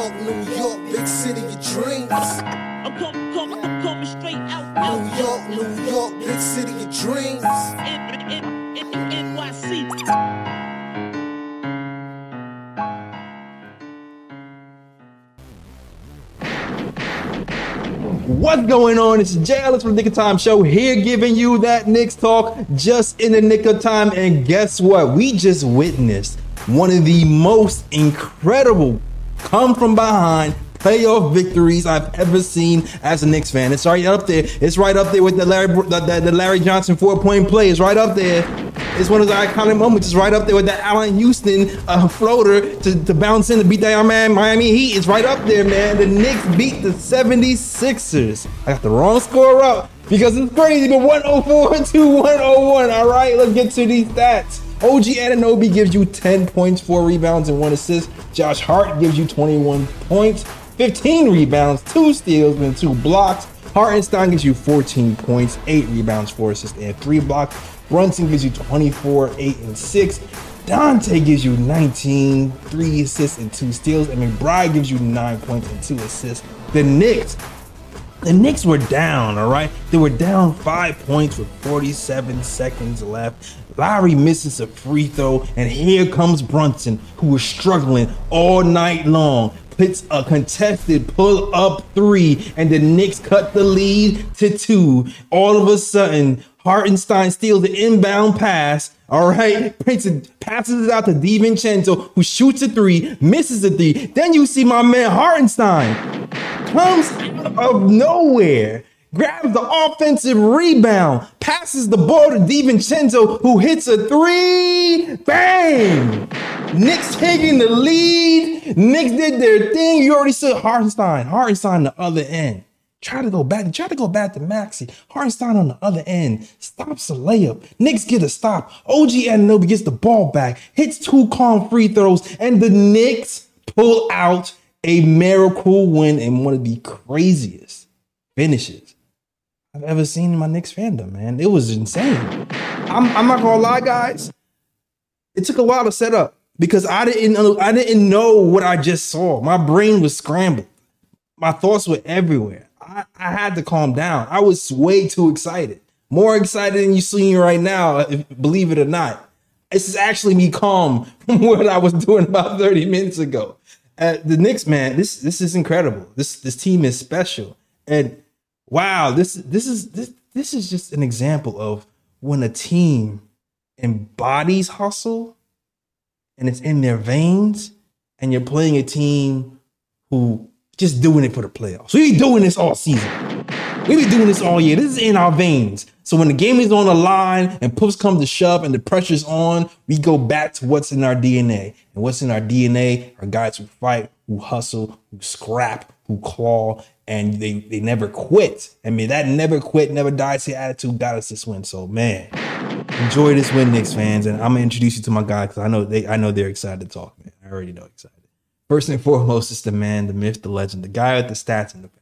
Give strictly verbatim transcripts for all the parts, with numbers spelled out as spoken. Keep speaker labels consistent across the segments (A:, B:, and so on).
A: York, New York, big city of dreams.
B: I'm coming, coming, I'm coming straight out, out.
A: New York, New York, big city of dreams.
B: N- N- N- N Y C.
C: What's going on? It's Jay Ellis from the Nick of Time Show here giving you that Knicks talk just in the nick of time. And guess what? We just witnessed one of the most incredible come from behind playoff victories I've ever seen as a Knicks fan. It's right up there. It's right up there with the Larry the, the, the Larry Johnson four-point play. It's right up there. It's one of the iconic moments. It's right up there with that Allen Houston uh, floater to, to bounce in to beat that man Miami Heat. It's right up there, man. The Knicks beat the seventy-sixers. I got the wrong score up because it's crazy, but one oh four to one oh one. All right, let's get to these stats. O G Anunoby gives you ten points, four rebounds, and one assist. Josh Hart gives you twenty-one points, fifteen rebounds, two steals, and two blocks. Hartenstein gives you fourteen points, eight rebounds, four assists, and three blocks. Brunson gives you twenty-four, eight, and six. Dante gives you nineteen, three assists, and two steals. And McBride gives you nine points and two assists. The Knicks, the Knicks were down, all right? They were down five points with forty-seven seconds left. Lowry misses a free throw, and here comes Brunson, who was struggling all night long. Hits a contested pull-up three, and the Knicks cut the lead to two. All of a sudden, Hartenstein steals the inbound pass. All right, Prince passes it out to DiVincenzo, who shoots a three, misses a three. Then you see my man Hartenstein comes out of nowhere, grabs the offensive rebound, passes the ball to DiVincenzo, who hits a three. Bang! Knicks taking the lead. Knicks did their thing. You already said Hartenstein. Hartenstein on the other end. Try to go back. Try to go back to Maxey. Hartenstein on the other end. Stops a layup. Knicks get a stop. O G Anunoby gets the ball back. Hits two calm free throws. And the Knicks pull out a miracle win in one of the craziest finishes I've ever seen in my Knicks fandom, man. It was insane. I'm, I'm not going to lie, guys. It took a while to set up because I didn't, I didn't know what I just saw. My brain was scrambled. My thoughts were everywhere. I, I had to calm down. I was way too excited. More excited than you see me right now, if, believe it or not. This is actually me calm from what I was doing about thirty minutes ago. Uh, the Knicks, man, this this is incredible. This this team is special. And wow, this this is this this is just an example of when a team embodies hustle and it's in their veins, and you're playing a team who just doing it for the playoffs. We be doing this all season. We be doing this all year. This is in our veins. So when the game is on the line and push comes to shove and the pressure's on, we go back to what's in our D N A. And what's in our D N A are guys who fight, who hustle, who scrap, who claw, and they, they never quit. I mean, that never quit, never die to attitude got us this win. So, man, enjoy this win, Knicks fans. And I'm going to introduce you to my guy because I know they I know they're excited to talk, man. I already know excited. First and foremost, it's the man, the myth, the legend, the guy with the stats and the facts.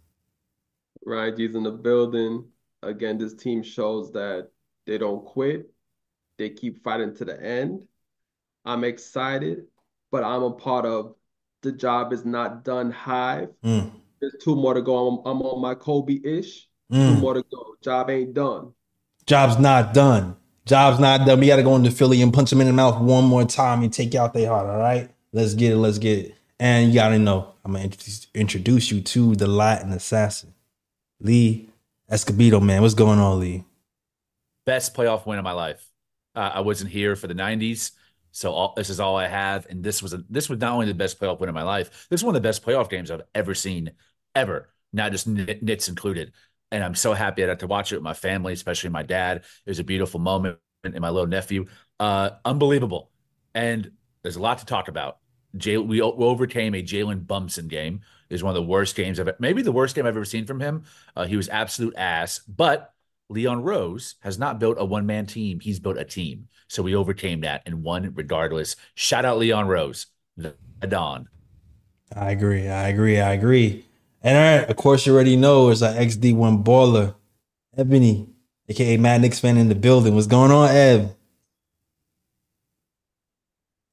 D: Ryan G's in the building. Again, this team shows that they don't quit. They keep fighting to the end. I'm excited, but I'm a part of the job is not done hive.
C: Mm.
D: There's two more to go. I'm, I'm on my Kobe-ish.
C: Mm.
D: Two more to go. Job ain't done.
C: Job's not done. Job's not done. We got to go into Philly and punch them in the mouth one more time and take out their heart, all right? Let's get it. Let's get it. And you got to know, I'm going to introduce, introduce you to the Latin assassin, Lee Escobedo, man. What's going on, Lee?
E: Best playoff win of my life. Uh, I wasn't here for the nineties, so all, this is all I have. And this was a, this was not only the best playoff win of my life, this is one of the best playoff games I've ever seen, ever. Not just Knicks included. And I'm so happy I got to watch it with my family, especially my dad. It was a beautiful moment, and my little nephew. Uh, unbelievable. And there's a lot to talk about. Jay, we, we overcame a Jalen Bumson game. It was one of the worst games I've maybe the worst game I've ever seen from him. Uh, he was absolute ass. But Leon Rose has not built a one-man team. He's built a team. So we overcame that and won regardless. Shout out Leon Rose, the Don.
C: I agree. I agree. I agree. And all right, of course, you already know it's our X D one baller, Ebony, aka Mad Knicks fan in the building. What's going on, Ev?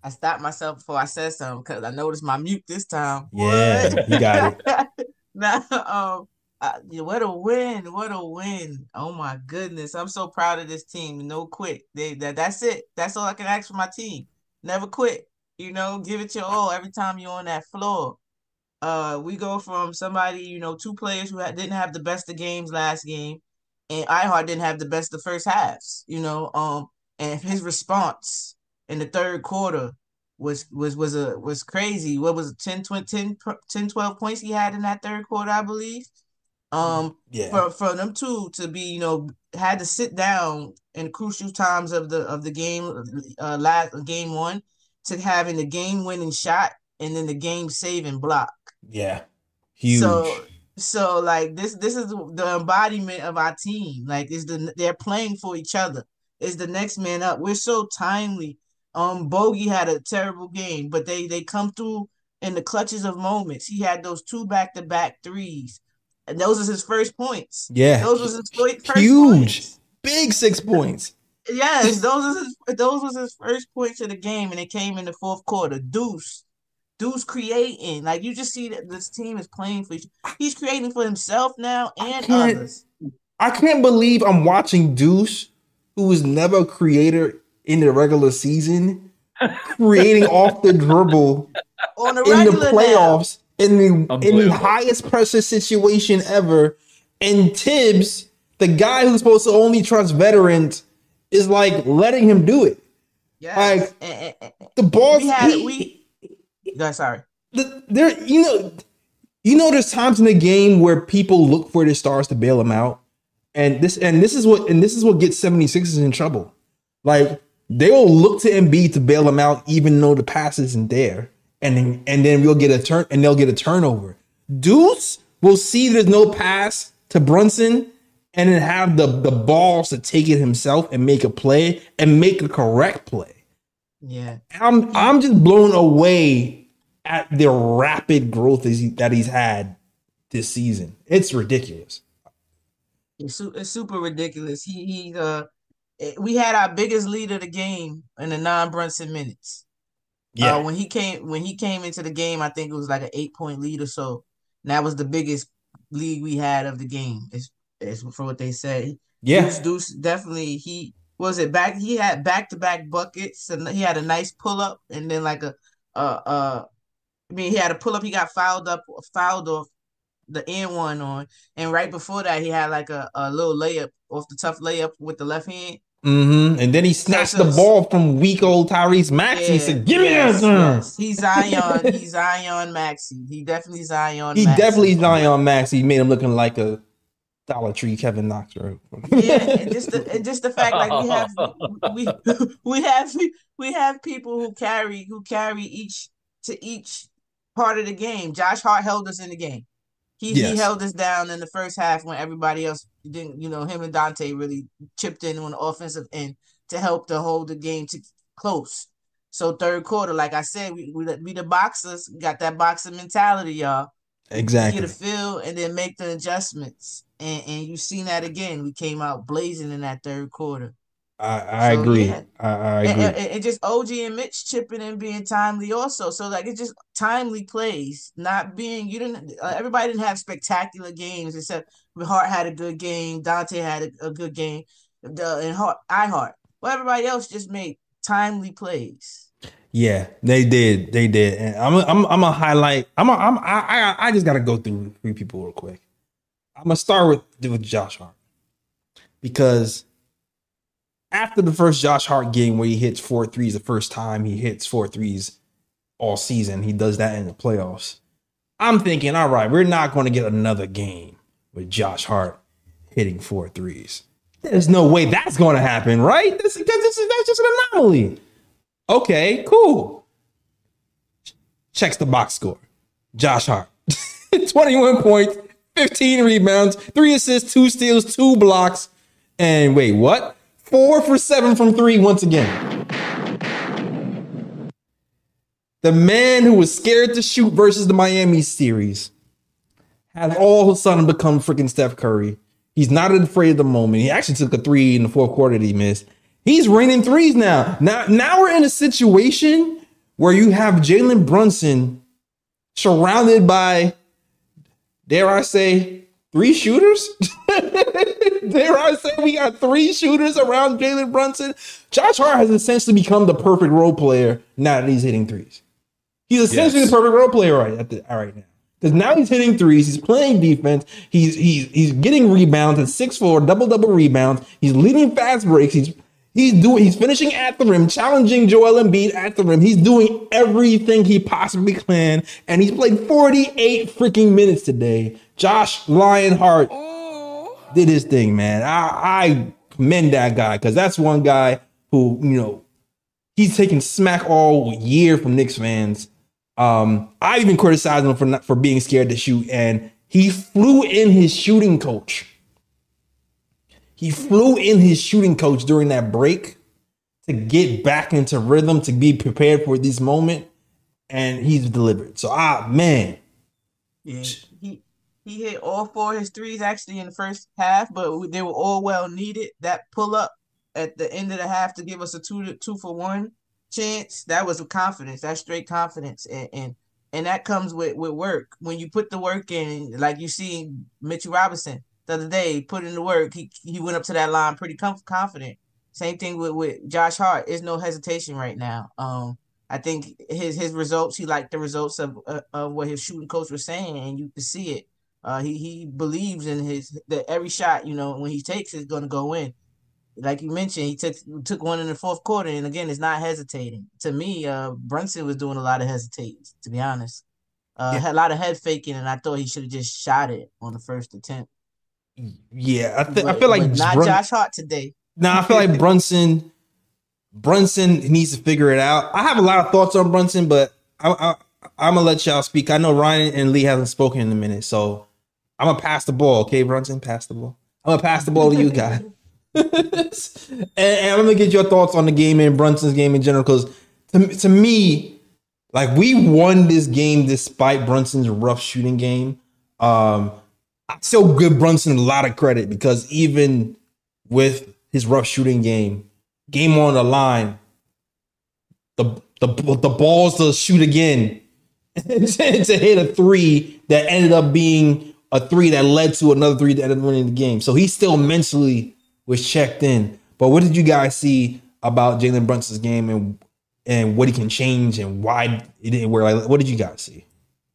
F: I stopped myself before I said something because I noticed my mute this time.
C: Yeah,
F: What?
C: you got it.
F: Now, um, uh, yeah, what a win! What a win! Oh my goodness, I'm so proud of this team. No quit. They that that's it. That's all I can ask for my team. Never quit. You know, give it your all every time you're on that floor. Uh, we go from somebody, you know, two players who had, didn't have the best of games last game, and iHeart didn't have the best of first halves. You know, um, and his response in the third quarter was was was a was crazy. What was it, ten, twenty, ten, ten, twelve points he had in that third quarter, I believe. Um,
C: Yeah.
F: for for them two to be, you know, had to sit down in crucial times of the of the game, uh, last game one, to having the game winning shot and then the game saving block.
C: Yeah. Huge.
F: So so like this this is the embodiment of our team. Like is the they're playing for each other. Is the next man up. We're so timely. Um, Bogey had a terrible game, but they they come through in the clutches of moments. He had those two back to back threes, and those are his first points.
C: Yeah.
F: Those was his first
C: Huge.
F: points.
C: Big six points.
F: Yes, those was his those was his first points of the game, and it came in the fourth quarter. Deuce. Dude's creating. Like you just see that this team is playing for each. He's creating for himself now and
C: can't-
F: others.
C: I can't believe I'm watching Deuce, who was never a creator in the regular season, creating off the dribble
F: On the
C: in the
F: regular now.
C: playoffs in the in the
E: Unbelievable.
C: highest pressure situation ever. And Tibbs, the guy who's supposed to only trust veterans, is like letting him do it.
F: Yes.
C: Like,
F: And- and- and-
C: The balls,
F: we had
C: he-
F: we. No, sorry.
C: the, there, you know, you know, there's times in the game where people look for the stars to bail them out, and this and this is what and this is what gets seventy-sixers in trouble. Like they will look to Embiid to bail them out, even though the pass isn't there, and then and then we'll get a turn and they'll get a turnover. Deuce will see there's no pass to Brunson, and then have the the balls to take it himself and make a play and make a correct play.
F: Yeah.
C: I'm I'm just blown away at the rapid growth is he, that he's had this season. It's ridiculous.
F: It's, su- it's super ridiculous. He he uh eh, we had our biggest lead of the game in the non-Brunson minutes.
C: Yeah,
F: Uh, when he came when he came into the game, I think it was like an eight point lead or so. And that was the biggest lead we had of the game. Is is for what they said.
C: yeah,
F: Deuce, Deuce definitely he was it back. He had back to back buckets and he had a nice pull up and then like a uh uh. I mean, he had a pull up. He got fouled up, fouled off the end one on, and right before that, he had like a, a little layup off the tough layup with the left hand.
C: mm-hmm. And then he snatched
F: So-
C: the ball from weak old Tyrese Maxey. He said, "Give
F: yes,
C: me that."
F: yes. He's Zion. He's Zion Maxey. He definitely Zion.
C: He
F: Maxey.
C: definitely Zion Maxey. He made him looking like a Dollar Tree Kevin Knox. Right?
F: Yeah, and just the and just the fact like we have we we have we have people who carry who carry each to each part of the game. Josh Hart held us in the game. He
C: Yes.
F: he held us down in the first half when everybody else didn't. You know, him and Dante really chipped in on the offensive end to help to hold the game to close. So third quarter, like I said, we we, we the boxers got that boxer mentality, y'all.
C: Exactly.
F: Get a feel and then make the adjustments. And and you seen that again. We came out blazing in that third quarter.
C: I, I
F: So,
C: agree.
F: yeah.
C: I, I
F: And,
C: agree.
F: and, and just O G and Mitch chipping in being timely also. So like it's just timely plays, not being you didn't uh, everybody didn't have spectacular games except Hart had a good game, Dante had a, a good game, the and Hart I Hart. Well, everybody else just made timely plays.
C: Yeah, they did. They did. And I'm a, I'm I'm a highlight. I'm a, I'm I I I just got to go through three people real quick. I'm gonna start with with Josh Hart because after the first Josh Hart game where he hits four threes the first time he hits four threes all season, he does that in the playoffs. I'm thinking, all right, we're not going to get another game with Josh Hart hitting four threes. There's no way that's going to happen, right? This because this is that's just an anomaly. Okay, cool. Checks the box score. Josh Hart, twenty-one points, fifteen rebounds, three assists, two steals, two blocks, and wait, what? Four for seven from three once again. The man who was scared to shoot versus the Miami series has all of a sudden become freaking Steph Curry. He's not afraid of the moment. He actually took a three in the fourth quarter that he missed. He's raining threes now. Now, now we're in a situation where you have Jalen Brunson surrounded by, dare I say, three shooters? Dare I say we got three shooters around Jalen Brunson? Josh Hart has essentially become the perfect role player now that he's hitting threes. He's essentially yes. the perfect role player right at the, right now. Because now he's hitting threes, he's playing defense, he's he's he's getting rebounds at six four, double double rebounds, he's leading fast breaks, he's he's doing he's finishing at the rim, challenging Joel Embiid at the rim. He's doing everything he possibly can, and he's played forty-eight freaking minutes today. Josh Lionheart did his thing, man. I, I commend that guy because that's one guy who, you know, he's taking smack all year from Knicks fans. Um, I even criticized him for not, for being scared to shoot, and he flew in his shooting coach. He flew in his shooting coach during that break to get back into rhythm, to be prepared for this moment, and he's delivered. So, ah, man.
F: Yeah, he he hit all four of his threes actually in the first half, but they were all well needed. That pull up at the end of the half to give us a two to two for one chance, that was with confidence. That's straight confidence, and and, and that comes with, with work. When you put the work in, like you see Mitchell Robinson the other day, put in the work. He he went up to that line pretty com- confident. Same thing with, with Josh Hart. There's no hesitation right now. Um, I think his his results. He liked the results of uh, of what his shooting coach was saying, and you can see it. Uh, he he believes in his that every shot, you know, when he takes is going to go in. Like you mentioned, he took took one in the fourth quarter, and again, it's not hesitating. To me, uh, Brunson was doing a lot of hesitating, to be honest. Uh, yeah. Had a lot of head faking, and I thought he should have just shot it on the first attempt.
C: Yeah, I, th- but, I feel like
F: not Brun- Josh Hart today.
C: No, nah, I feel like Brunson Brunson needs to figure it out. I have a lot of thoughts on Brunson, but I, I, I'm gonna let y'all speak. I know Ryan and Lee hasn't spoken in a minute, so I'm gonna pass the ball. Okay, Brunson, pass the ball. I'm gonna pass the ball to you guys. and, and I'm gonna get your thoughts on the game and Brunson's game in general, because to, to me, like, we won this game despite Brunson's rough shooting game. Um, I still give Brunson a lot of credit because even with his rough shooting game, game on the line, the the the balls to shoot again to hit a three that ended up being a three that led to another three that ended up winning the game. So he still mentally was checked in. But what did you guys see about Jalen Brunson's game and and what he can change and why it didn't work? Like, what did you guys see?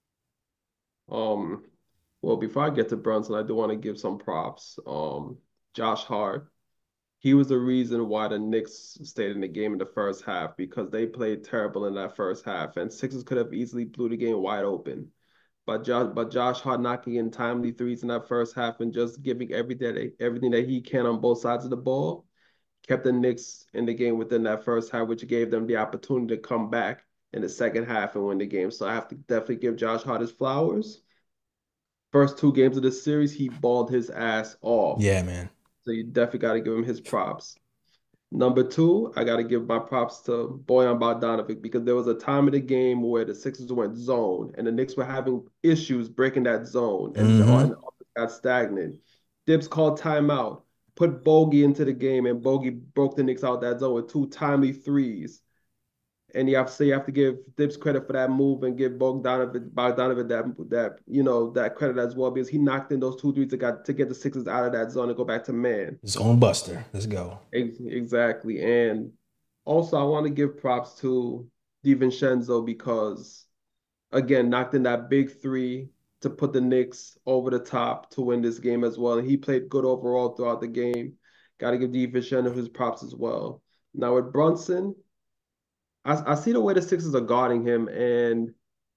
D: Um, well, before I get to Brunson, I do want to give some props. Um, Josh Hart, he was the reason why the Knicks stayed in the game in the first half, because they played terrible in that first half, and Sixers could have easily blew the game wide open. But Josh, but Josh Hart knocking in timely threes in that first half and just giving everything, everything that he can on both sides of the ball kept the Knicks in the game within that first half, which gave them the opportunity to come back in the second half and win the game. So I have to definitely give Josh Hart his flowers. First two games of the series, he balled his ass off.
C: Yeah, man.
D: So you definitely got to give him his props. Number two, I got to give my props to Bojan Bogdanovic, because there was a time in the game where the Sixers went zone and the Knicks were having issues breaking that zone, and mm-hmm. got stagnant. Dibs called timeout, put Bogey into the game, and Bogey broke the Knicks out that zone with two timely threes. And you have to say you have to give Dibs credit for that move and give Bogdanovic, Bogdanovic that that you know that credit as well, because he knocked in those two threes to got to get the Sixers out of that zone and go back to man.
C: His own buster. Let's go.
D: Exactly. And also I want to give props to DiVincenzo, because again, knocked in that big three to put the Knicks over the top to win this game as well. And he played good overall throughout the game. Got to give DiVincenzo his props as well. Now with Brunson, I, I see the way the Sixers are guarding him, and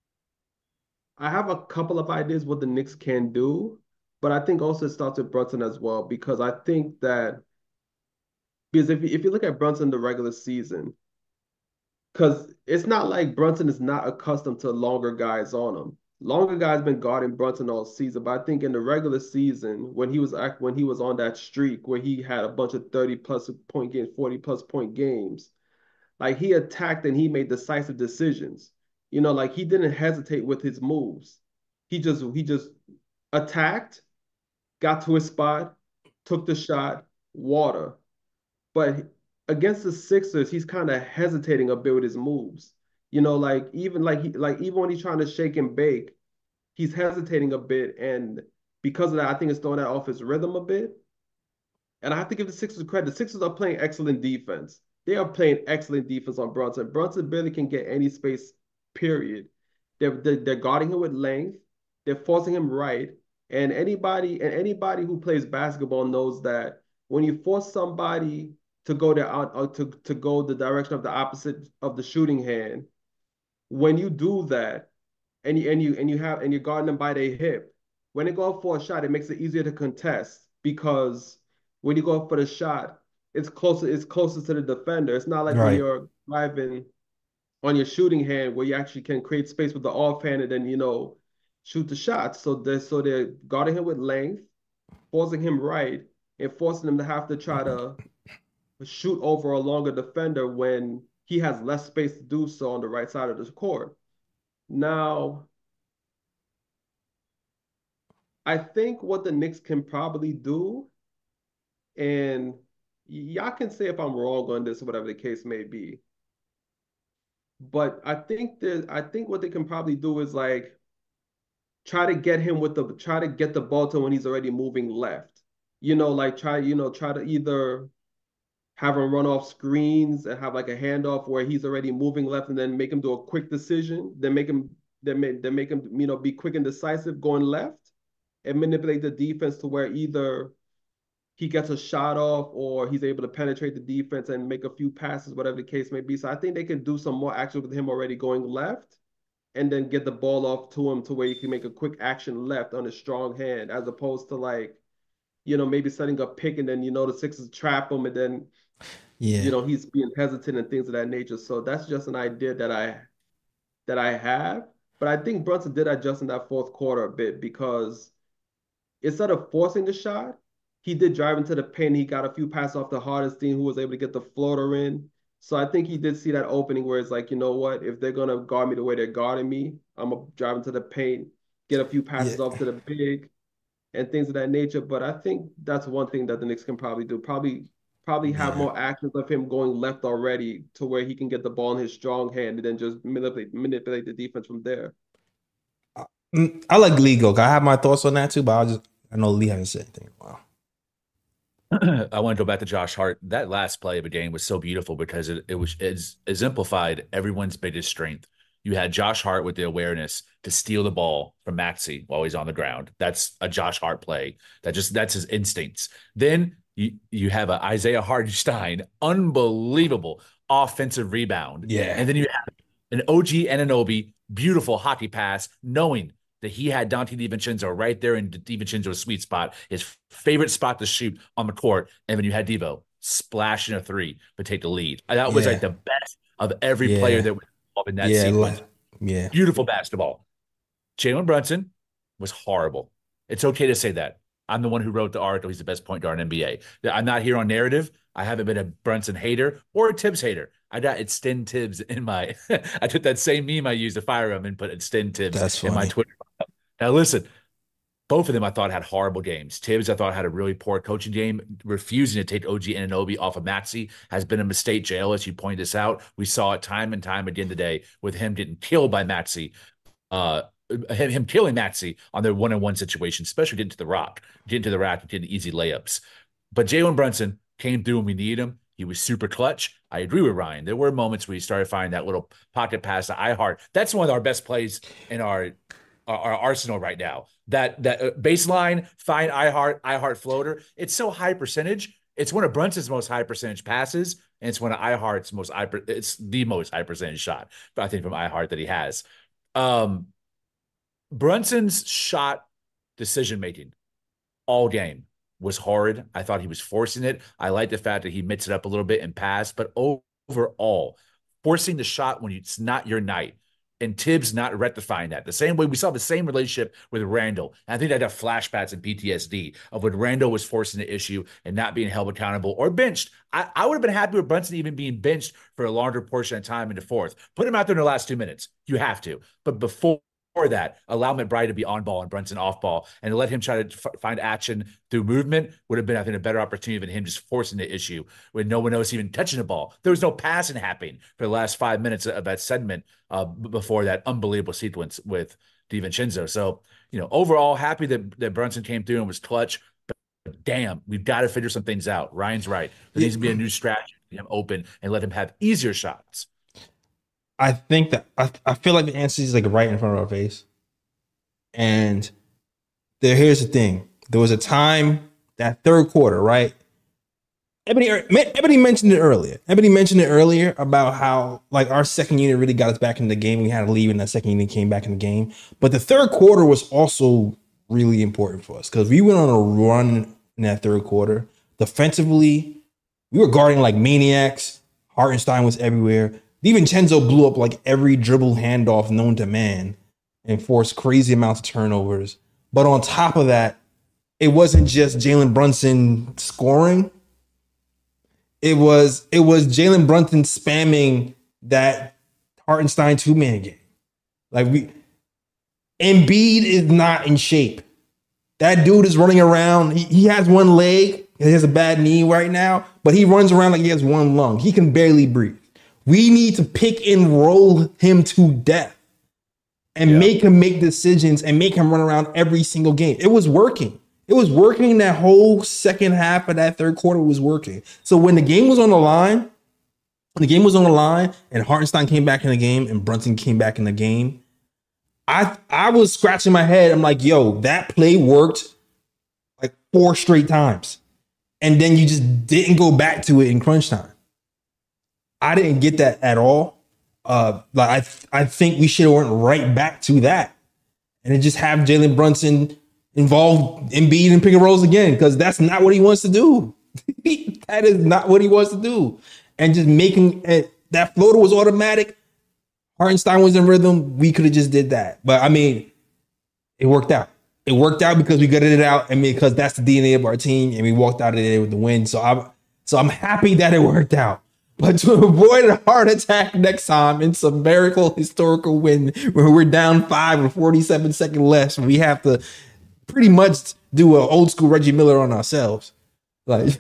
D: I have a couple of ideas what the Knicks can do, but I think also it starts with Brunson as well, because I think that because if you, if you look at Brunson the regular season, because it's not like Brunson is not accustomed to longer guys on him. Longer guys been guarding Brunson all season, but I think in the regular season when he was when he was on that streak where he had a bunch of thirty plus point games, forty plus point games. Like, he attacked and he made decisive decisions. You know, like, he didn't hesitate with his moves. He just he just attacked, got to his spot, took the shot, water. But against the Sixers, he's kind of hesitating a bit with his moves. You know, like even like he like even when he's trying to shake and bake, he's hesitating a bit, and because of that, I think it's throwing that off his rhythm a bit. And I have to give the Sixers credit. The Sixers are playing excellent defense. They are playing excellent defense on Brunson. Brunson barely can get any space, period. They're, they're, they're guarding him with length. They're forcing him right. And anybody and anybody who plays basketball knows that when you force somebody to go there out uh, to, to go the direction of the opposite of the shooting hand, when you do that and you and you and you have and you're guarding them by their hip, when they go up for a shot, it makes it easier to contest because when you go up for the shot, it's closer, it's closer to the defender. It's not like
C: Right.
D: when you're driving on your shooting hand where you actually can create space with the offhand and then, you know, shoot the shots. So they're so they're guarding him with length, forcing him right, and forcing him to have to try to shoot over a longer defender when he has less space to do so on the right side of the court. Now, I think what the Knicks can probably do, and y'all can say if I'm wrong on this or whatever the case may be, but I think that I think what they can probably do is like try to get him with the try to get the ball to when he's already moving left. You know, like try, you know, try to either have him run off screens and have like a handoff where he's already moving left and then make him do a quick decision, then make him then make then make him, you know, be quick and decisive going left and manipulate the defense to where either he gets a shot off or he's able to penetrate the defense and make a few passes, whatever the case may be. So I think they can do some more action with him already going left and then get the ball off to him to where you can make a quick action left on a strong hand, as opposed to like, you know, maybe setting a pick and then, you know, the Sixers trap him and then,
C: Yeah.
D: you know, he's being hesitant and things of that nature. So that's just an idea that I that I have. But I think Brunson did adjust in that fourth quarter a bit because instead of forcing the shot, he did drive into the paint. He got a few passes off the Hardenstein, who was able to get the floater in. So I think he did see that opening where it's like, you know what, if they're gonna guard me the way they're guarding me, I'm gonna drive into the paint, get a few passes
C: Yeah.
D: off to the big, and things of that nature. But I think that's one thing that the Knicks can probably do. Probably, probably have
C: Yeah.
D: more actions of him going left already to where he can get the ball in his strong hand and then just manipulate manipulate the defense from there.
C: Mm, I like Lee go. I have my thoughts on that too, but I'll just I know Lee hasn't said anything in a while.
E: I want to go back to Josh Hart. That last play of the game was so beautiful because it, it was it exemplified everyone's biggest strength. You had Josh Hart with the awareness to steal the ball from Maxey while he's on the ground. That's a Josh Hart play. That just that's his instincts. Then you you have a Isaiah Hartenstein, unbelievable offensive rebound.
C: Yeah.
E: And then you have an O G Anunoby, beautiful hockey pass, knowing that he had Dante DiVincenzo right there in DiVincenzo's sweet spot, his favorite spot to shoot on the court. And then you had Devo splashing a three to take the lead. That was
C: Yeah.
E: like the best of every
C: Yeah.
E: player that was involved in that
C: Yeah,
E: sequence.
C: like- yeah.
E: Beautiful basketball. Jalen Brunson was horrible. It's okay to say that. I'm the one who wrote the article. He's the best point guard in N B A. I'm not here on narrative. I haven't been a Brunson hater or a Tibbs hater. I got it's Sten Tibbs in my. I took that same meme I used to fire him and put it Sten Tibbs
C: That's
E: in my
C: funny.
E: Twitter. Now listen, both of them I thought had horrible games. Tibbs I thought had a really poor coaching game. Refusing to take O G Anunoby off of Maxey has been a mistake. J L, as you pointed this out, we saw it time and time at the end of the day with him getting killed by Maxey. Uh, him, him killing Maxey on their one-on-one situation, especially getting to the rock, getting to the rack, and getting easy layups. But Jalen Brunson came through when we need him. He was super clutch. I agree with Ryan. There were moments where he started finding that little pocket pass to iHeart. That's one of our best plays in our our, our arsenal right now. That that uh, baseline, find iHeart, iHeart floater. It's so high percentage. It's one of Brunson's most high percentage passes, and it's one of iHeart's most high. It's the most high percentage shot, I think, from iHeart that he has. Um, Brunson's shot decision making all game was horrid. I thought he was forcing it. I like the fact that he mixed it up a little bit and passed, but overall, forcing the shot when it's not your night, and Tibbs not rectifying that. The same way we saw the same relationship with Randall. And I think I got flashbacks and P T S D of when Randall was forcing the issue and not being held accountable or benched. I, I would have been happy with Brunson even being benched for a longer portion of time in the fourth. Put him out there in the last two minutes. You have to. But before Or that allow McBride to be on ball and Brunson off ball and let him try to f- find action through movement would have been, I think, a better opportunity than him just forcing the issue when no one else even touching the ball. There was no passing happening for the last five minutes of that segment uh, before that unbelievable sequence with DiVincenzo. So, you know, overall, happy that, that Brunson came through and was clutch. But damn, we've got to figure some things out. Ryan's right. There needs to be a new strategy, him open and let him have easier shots.
C: I think that I, I feel like the answer is like right in front of our face. And there, here's the thing. There was a time that third quarter, right? Ebony, Ebony mentioned it earlier. Ebony mentioned it earlier about how like our second unit really got us back in the game. We had to leave and that second unit came back in the game. But the third quarter was also really important for us because we went on a run in that third quarter. Defensively, we were guarding like maniacs. Hartenstein was everywhere. DiVincenzo blew up like every dribble handoff known to man and forced crazy amounts of turnovers. But on top of that, it wasn't just Jalen Brunson scoring. It was it was Jalen Brunson spamming that Hartenstein two-man game. Like we, Embiid is not in shape. That dude is running around. He, he has one leg. He has a bad knee right now, but he runs around like he has one lung. He can barely breathe. We need to pick and roll him to death and yeah. make him make decisions and make him run around every single game. It was working. It was working. That whole second half of that third quarter was working. So when the game was on the line, when the game was on the line and Hartenstein came back in the game and Brunson came back in the game, I I was scratching my head. I'm like, yo, that play worked like four straight times. And then you just didn't go back to it in crunch time. I didn't get that at all. Uh, like I, th- I think we should have went right back to that, and then just have Jalen Brunson involved Embiid in pick and rolls again because that's not what he wants to do. That is not what he wants to do, and just making it, that floater was automatic. Hartenstein was in rhythm. We could have just did that, but I mean, it worked out. It worked out because we gutted it out, and because that's the D N A of our team, and we walked out of there with the win. So I'm, so I'm happy that it worked out. But to avoid a heart attack next time, it's a miracle historical win where we're down five with forty-seven seconds left. We have to pretty much do an old school Reggie Miller on ourselves. Like,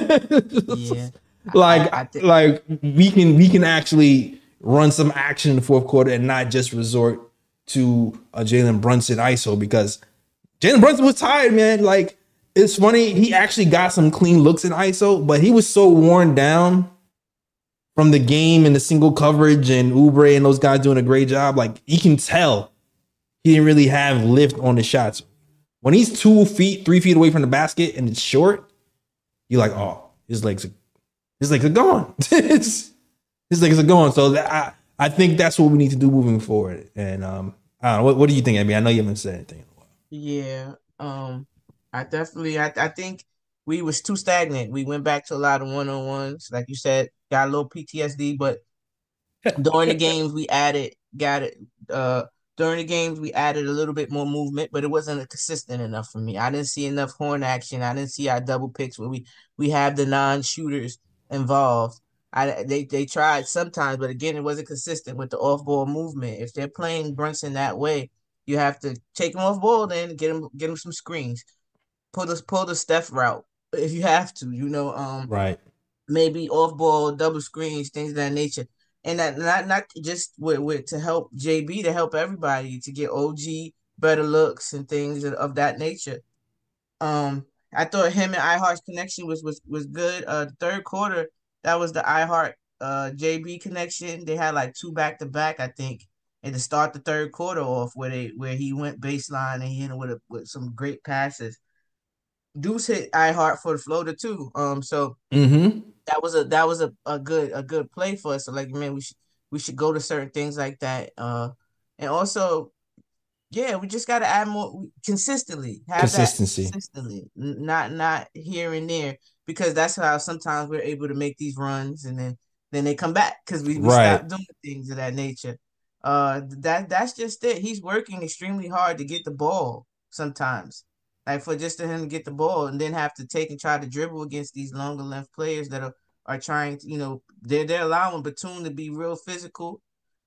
C: yeah. like, I, I think- like we can we can actually run some action in the fourth quarter and not just resort to a Jalen Brunson I S O because Jalen Brunson was tired, man. Like, it's funny. He actually got some clean looks in I S O, but he was so worn down from the game and the single coverage and Oubre and those guys doing a great job. Like, you can tell he didn't really have lift on the shots. When he's two feet, three feet away from the basket and it's short, you're like, oh, his legs are, his legs are gone. his legs are gone. So that, I, I think that's what we need to do moving forward. And um, I don't know, what, what do you think, Abby? I know you haven't said anything in a while.
F: Yeah, um, I definitely, I, I think we was too stagnant. We went back to a lot of one-on-ones. Like you said, got a little P T S D, but during the games we added, got it. Uh, during the games we added a little bit more movement, but it wasn't consistent enough for me. I didn't see enough horn action. I didn't see our double picks where we we have the non-shooters involved. I they they tried sometimes, but again, it wasn't consistent with the off-ball movement. If they're playing Brunson that way, you have to take him off ball, then get him get him some screens. Pull the pull the Steph route if you have to, you know. Um,
C: right.
F: Maybe off ball, double screens, things of that nature, and that not not just with, with to help J B, to help everybody to get O G better looks and things of that nature. Um, I thought him and iHeart's connection was was was good. Uh, the third quarter, that was the iHeart uh J B connection. They had like two back to back, I think, and to start the third quarter off where they where he went baseline and he ended with a, with some great passes. Deuce hit iHeart for the floater too. Um, so
C: mm-hmm.
F: that was a that was a, a good a good play for us. So like, man, we should we should go to certain things like that. Uh, and also, yeah, we just got to add more consistently. Have
C: Consistency,
F: that consistently, not not here and there, because that's how sometimes we're able to make these runs and then then they come back because we, we
C: right.
F: stop doing things of that nature. Uh, that that's just it. He's working extremely hard to get the ball sometimes. Like for just to him to get the ball and then have to take and try to dribble against these longer length players that are, are trying to, you know, they're they're allowing Batum to be real physical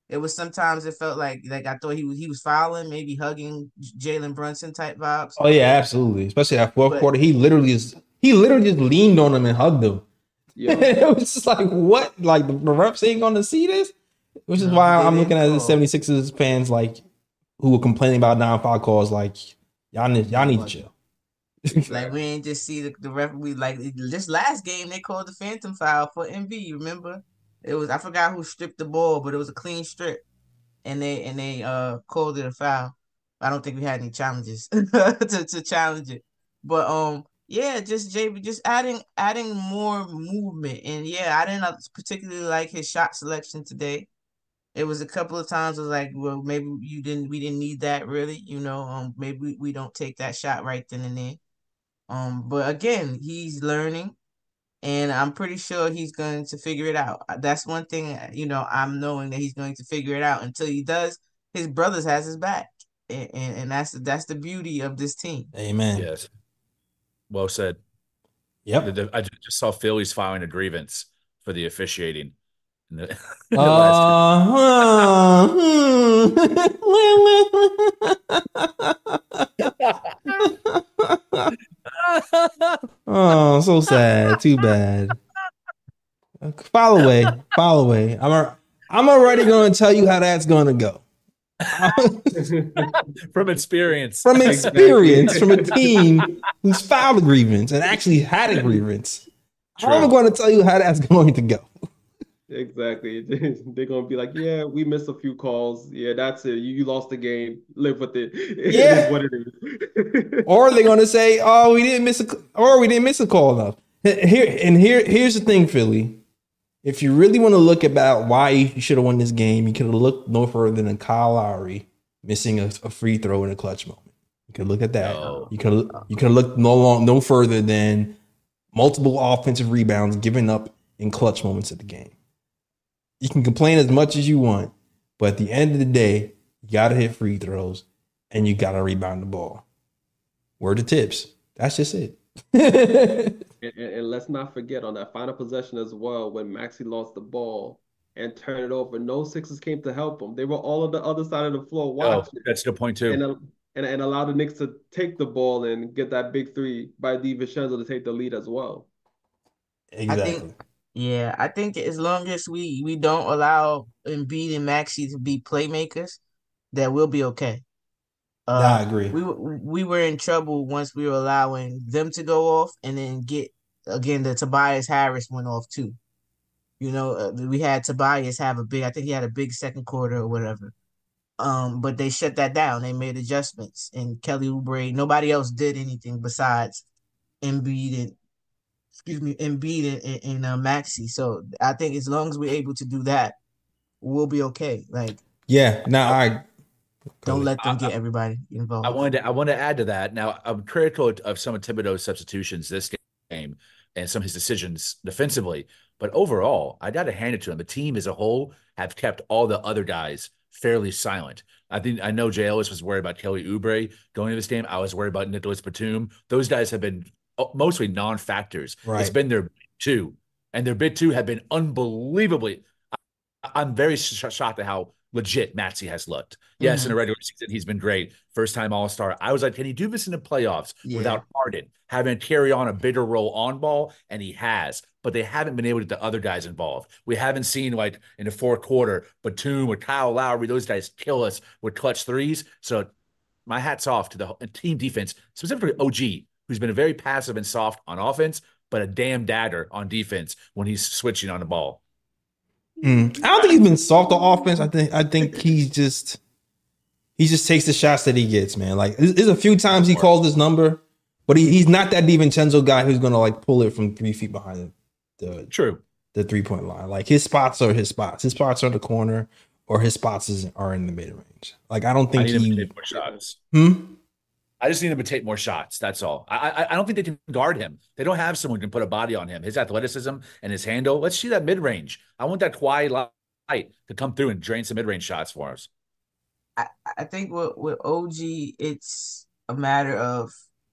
F: It was sometimes it felt like like I thought he was he was fouling, maybe hugging Jalen Brunson type vibes.
C: Oh yeah, absolutely. Especially that fourth
F: But
C: quarter, he literally just he literally just leaned on him and hugged him.
D: Yep.
C: It was just like, what? Like the refs ain't gonna see this, which is
F: No,
C: why
F: they
C: I'm
F: didn't
C: looking at the
F: call.
C: 76ers fans like who were complaining about non-foul calls. Like y'all need y'all need to chill.
F: Like we ain't just see the, the ref. We like this last game they called the phantom foul for M B. Remember, it was I forgot who stripped the ball, but it was a clean strip, and they and they uh called it a foul. I don't think we had any challenges to to challenge it, but um yeah, just J B just adding adding more movement, and yeah, I didn't particularly like his shot selection today. It was a couple of times I was like, well, maybe you didn't we didn't need that really, you know, um maybe we, we don't take that shot right then and there. Um, but again, he's learning, and I'm pretty sure he's going to figure it out. Uh, That's one thing, uh, you know, I'm knowing that he's going to figure it out. Until he does, his brothers has his back, and and, and that's that's the beauty of this team.
C: Amen.
E: Yes. Well said.
C: Yep.
E: The- the- I ju- just saw Phillies filing a grievance for the officiating in the, in the last
C: Uh-huh. Oh, so sad. Too bad. File away. File away. I'm a, I'm already going to tell you how that's going to go.
E: from experience.
C: From experience, from a team who's filed a grievance and actually had a grievance.
E: True.
C: I'm going to tell you how that's going to go.
D: Exactly. They're gonna be like, yeah, we missed a few calls. Yeah, that's it. You, you lost the game. Live with it. It
C: Yeah.
D: is what it is.
C: Or they're going to say, "Oh, we didn't miss a, or we didn't miss a call enough." Here and here, here's the thing, Philly. If you really want to look about why you should have won this game, you could have looked no further than Kyle Lowry missing a, a free throw in a clutch moment. You could look at that.
E: No.
C: You could you could look no long, no further than multiple offensive rebounds given up in clutch moments of the game. You can complain as much as you want, but at the end of the day, you got to hit free throws and you got to rebound the ball. Word to tips. That's just it.
D: And, and, and let's not forget on that final possession as well, when Maxey lost the ball and turned it over, no Sixers came to help him. They were all on the other side of the floor
E: Oh,
D: watching.
E: that's the point too.
D: And, and and allow the Knicks to take the ball and get that big three by DiVincenzo to take the lead as well.
C: Exactly.
F: I think, yeah, I think as long as we we don't allow Embiid and Maxey to be playmakers, that we'll be okay. Uh,
C: Nah, I agree.
F: We were- we were in trouble once we were allowing them to go off, and then get again the Tobias Harris went off too. You know, uh, we had Tobias have a big. I think he had a big second quarter or whatever. Um, but they shut that down. They made adjustments, and Kelly Oubre. Nobody else did anything besides Embiid and excuse me, Embiid and, and uh, Maxey. So I think as long as we're able to do that, we'll be okay. Like,
C: Yeah. Now I
F: don't let them
E: I-
F: get everybody involved.
E: I wanted to, I want to add to that. Now, I'm critical of some of Thibodeau's substitutions this game and some of his decisions defensively, but overall, I got to hand it to him. The team as a whole have kept all the other guys fairly silent. I think I know Jay Ellis was worried about Kelly Oubre going into this game. I was worried about Nicholas Batum. Those guys have been mostly non-factors.
C: Right.
E: It's been their big two, and their big two have been unbelievably. I, I'm very sh- shocked at how legit Maxey has looked. Yes,
F: Mhm.
E: in the regular season, he's been great. First time All-Star. I was like, can he do this in the playoffs
F: Yeah.
E: without Harden having to carry on a bigger role on ball? And he has, but they haven't been able to get the other guys involved. We haven't seen, like, in the fourth quarter, Batum or Kyle Lowry, those guys kill us with clutch threes. So my hat's off to the team defense, specifically O G, who's been very passive and soft on offense, but a damn dagger on defense when he's switching on the ball.
C: Mm. I don't think he's been soft on offense. I think I think he's just he just takes the shots that he gets, man. Like there's, there's a few times he calls this number, but he, he's not that DiVincenzo guy who's gonna like pull it from three feet behind the
E: True.
C: the three point line. Like his spots are his spots. His spots are the corner, or his spots is, are in the mid range. Like I don't
E: I
C: think
E: need him to
C: he.
E: take more shots.
C: Hmm?
E: I just need him to take more shots. That's all. I, I I don't think they can guard him. They don't have someone who can put a body on him. His athleticism and his handle. Let's see that mid range. I want that Kawhi light to come through and drain some mid range shots for us.
F: I, I think with, with O G, it's a matter of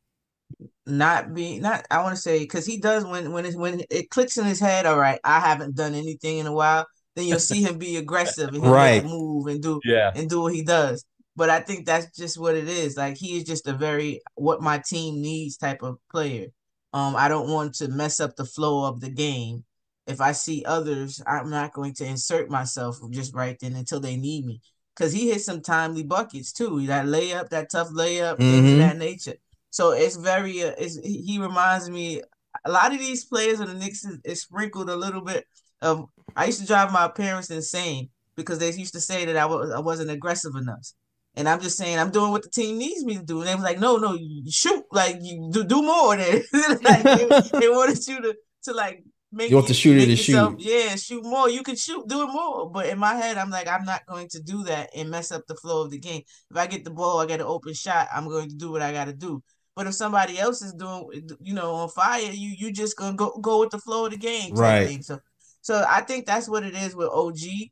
F: not being not. I want to say because he does when when it when it clicks in his head. All right, I haven't done anything in a while. then you'll see him be aggressive and he'll
C: Right.
F: like move and do
E: Yeah.
F: and do what he does. But I think that's just what it is. Like he is just a very what my team needs type of player. Um, I don't want to mess up the flow of the game. If I see others, I'm not going to insert myself just right then until they need me. Because he hit some timely buckets too. That layup, that tough layup, things
C: Mhm.
F: of that nature. So it's very, uh, it's, he reminds me, a lot of these players on the Knicks is, is sprinkled a little bit of, I used to drive my parents insane because they used to say that I, was, I wasn't aggressive enough. And I'm just saying, I'm doing what the team needs me to do. And they was like, no, no, you shoot, like you do, do more than like they, they wanted you to, to like make
C: You want the shooter
F: make
C: to
F: yourself,
C: shoot.
F: yeah, shoot more. You can shoot, do it more. But in my head, I'm like, I'm not going to do that and mess up the flow of the game. If I get the ball, I get an open shot, I'm going to do what I got to do. But if somebody else is doing, you know, on fire, you you just gonna go go with the flow of the game type
C: Right.
F: thing. So, so I think that's what it is with O G.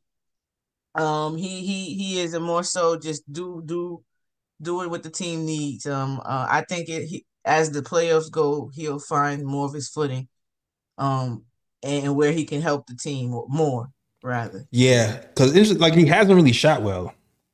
F: Um, he he he is a more so just do do do it what the team needs. Um, uh, I think it he, as the playoffs go, he'll find more of his footing. Um, and where he can help the team more, rather.
C: Yeah, because like he hasn't really shot well.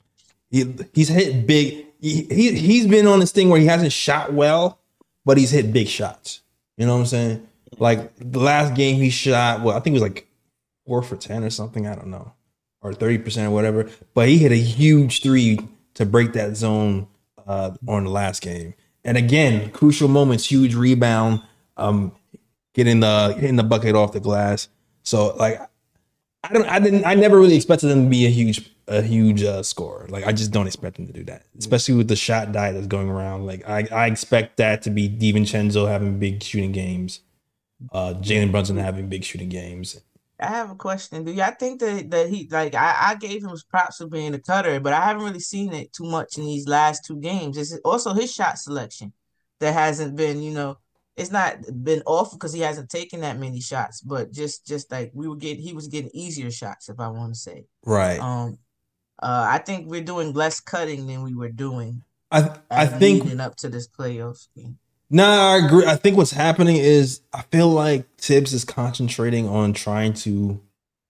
C: He he's hit big. He, he he's been on this thing where he hasn't shot well, but he's hit big shots. You know what I'm saying? Like the last game he shot, well, I think it was like four for ten or something. I don't know, or thirty percent or whatever. But he hit a huge three to break that zone uh, on the last game. And again, crucial moments, huge rebound, um, getting the hitting the bucket off the glass. So like, I don't, I didn't, I never really expected him to be a huge, a huge uh, scorer. Like I just don't expect him to do that, especially with the shot diet that's going around. Like I, I expect that to be DiVincenzo having big shooting games, uh, Jalen Brunson having big shooting games.
F: I have a question. Do y'all think that that he like I, I gave him props for being a cutter, but I haven't really seen it too much in these last two games. It's also his shot selection that hasn't been, you know, it's not been awful because he hasn't taken that many shots, but just just like we were getting, he was getting easier shots, if I want to say.
C: Right.
F: Um, uh, I think we're doing less cutting than we were doing.
C: I I think
F: leading up to this playoffs game.
C: No, nah, I agree. I think what's happening is I feel like Tibbs is concentrating on trying to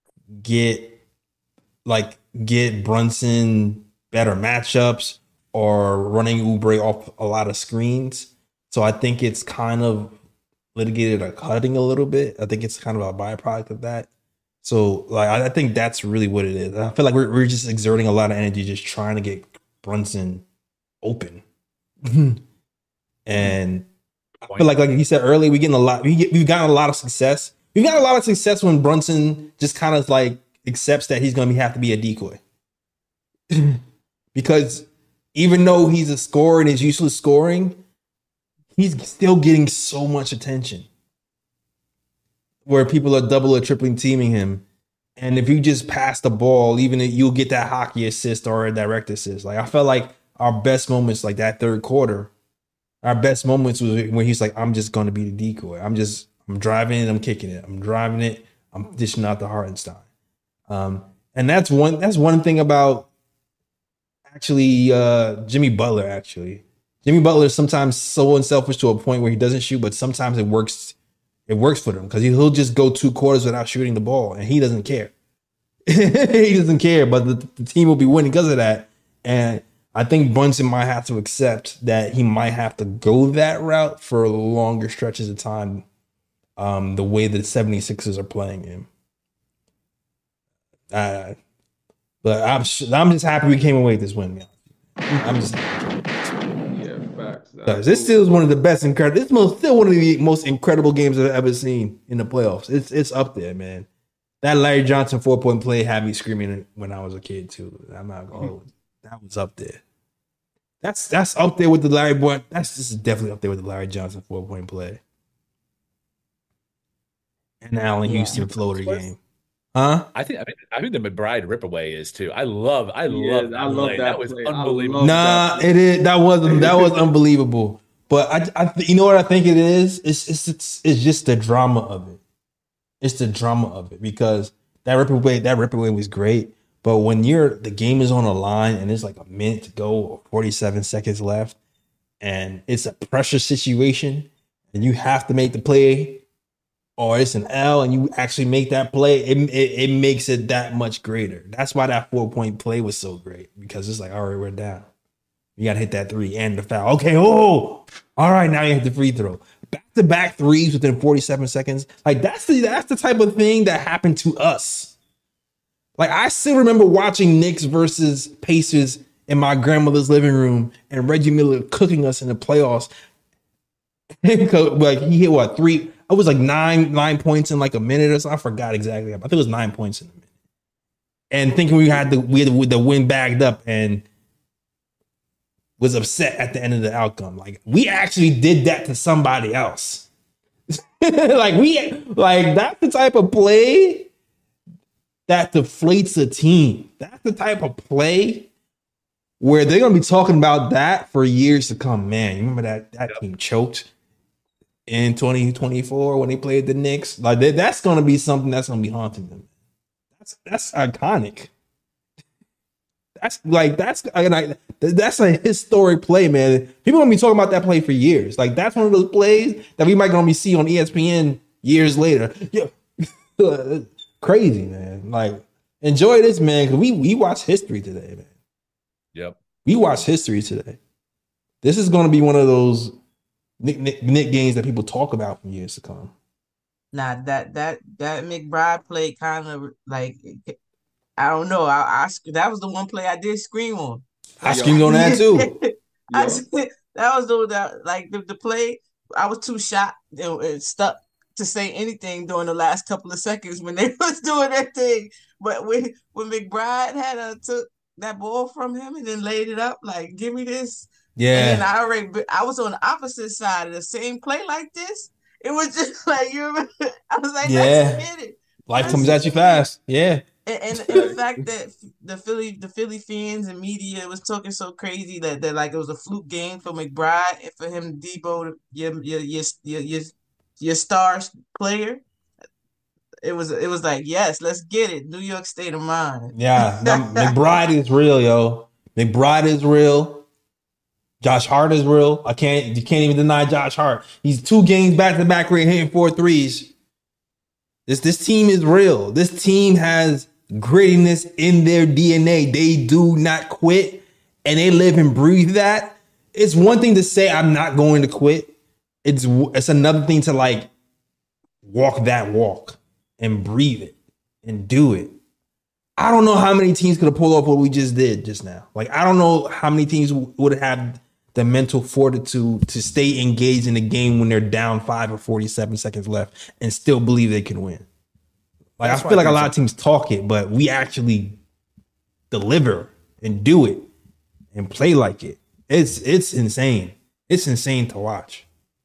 C: get like get Brunson better matchups or running Oubre off a lot of screens. So I think it's kind of litigated or cutting a little bit. I think it's kind of a byproduct of that. So like I think that's really what it is. I feel like we're we're just exerting a lot of energy just trying to get Brunson open. And I feel like, like you said earlier, we getting a lot. We get, we've gotten a lot of success. We've got a lot of success when Brunson just kind of like accepts that he's going to have to be a decoy, because even though he's a scorer and is used to scoring, he's still getting so much attention. Where people are double or tripling teaming him, and if you just pass the ball, even if you'll get that hockey assist or a direct assist. Like I felt like our best moments, like that third quarter. Our best moments was when he's like, I'm just going to be the decoy. I'm just, I'm driving it. I'm kicking it. I'm driving it. I'm dishing out the Hartenstein. Um, and that's one, that's one thing about actually uh, Jimmy Butler, actually. Jimmy Butler is sometimes so unselfish to a point where he doesn't shoot, but sometimes it works. It works for him because he'll just go two quarters without shooting the ball and he doesn't care. He doesn't care, but the, the team will be winning because of that. And I think Brunson might have to accept that he might have to go that route for longer stretches of time, um, the way the seventy-sixers are playing him. Uh, but I'm I'm just happy we came away with this win, man. I'm just
D: Yeah, facts. I
C: this
D: think-
C: still is one of the best incredible. This is still one of the most incredible games I've ever seen in the playoffs. It's it's up there, man. That Larry Johnson four point play had me screaming when I was a kid too. I'm not gonna hold it. That was up there. That's that's up there with the Larry Boy. That's this is definitely up there with the Larry Johnson four point play. And the Allen
F: Yeah.
C: Houston floater game. Huh?
E: I think I think, I think the McBride Ripaway is too. I love I
D: Yeah,
E: love that
D: I love
E: play.
D: that
E: That was
D: play. I
E: unbelievable.
D: love
C: Nah,
D: that.
C: it is. That was that was unbelievable. But I, I, th- you know what I think it is? It's, it's it's it's just the drama of it. It's the drama of it because that Ripaway that Ripaway was great. But when you're the game is on the line and it's like a minute to go or forty-seven seconds left, and it's a pressure situation, and you have to make the play or it's an L and you actually make that play, it, it, it makes it that much greater. That's why that four point play was so great, because it's like, all right, we're down. You got to hit that three and the foul. Okay, oh, all right, now you hit the free throw. Back-to-back threes within forty-seven seconds. Like, that's the, that's the type of thing that happened to us. Like, I still remember watching Knicks versus Pacers in my grandmother's living room and Reggie Miller cooking us in the playoffs. Like, he hit, what, three? It was like nine nine points in like a minute or so. I forgot exactly. I think it was nine points in a minute. And thinking we had the we had the win bagged up, and was upset at the end of the outcome. Like, we actually did that to somebody else. like we like that's the type of play that deflates a team. That's the type of play where they're gonna be talking about that for years to come. Man, you remember that that yep. team choked in twenty twenty-four when they played the Knicks? Like, that's going to be something that's going to be haunting them. That's that's iconic. That's like that's like, that's a historic play, man. People are going to be talking about that play for years. Like, that's one of those plays that we might going to be see on E S P N years later. Yeah, crazy, man. Like, enjoy this, man, because we we watch history today, man.
E: Yep,
C: we watch history today. This is going to be one of those Nick, Nick, Nick games that people talk about for years to come.
F: Nah, that that that McBride play kind of like, I don't know. I, I that was the one play I did scream on.
C: I screamed on that too.
F: I, that was the that, like the, the play. I was too shocked and, and stuck to say anything during the last couple of seconds when they was doing that thing. But when when McBride had uh, took that ball from him and then laid it up, like, give me this.
C: Yeah,
F: and I already I was on the opposite side of the same play like this. It was just like, you remember, I was like,
C: yeah,
F: let's get it.
C: Life let's comes at you fast. Yeah,
F: and, and, and the fact that the Philly the Philly fans and media was talking so crazy that, that like it was a fluke game for McBride and for him, Debo, your your your your your, your star player. It was it was like, yes, let's get it. New York state of mind.
C: Yeah, no, McBride is real, yo. McBride is real. Josh Hart is real. I can't you can't even deny Josh Hart. He's two games back to back rate hitting four threes. This this team is real. This team has grittiness in their D N A. They do not quit, and they live and breathe that. It's one thing to say I'm not going to quit. It's it's another thing to like walk that walk and breathe it and do it. I don't know how many teams could have pulled off what we just did just now. Like, I don't know how many teams would have the mental fortitude to stay engaged in the game when they're down five or forty-seven seconds left and still believe they can win. Like, That's I feel like a lot of teams talk it, but we actually deliver and do it and play like it. It's it's insane. It's insane to watch.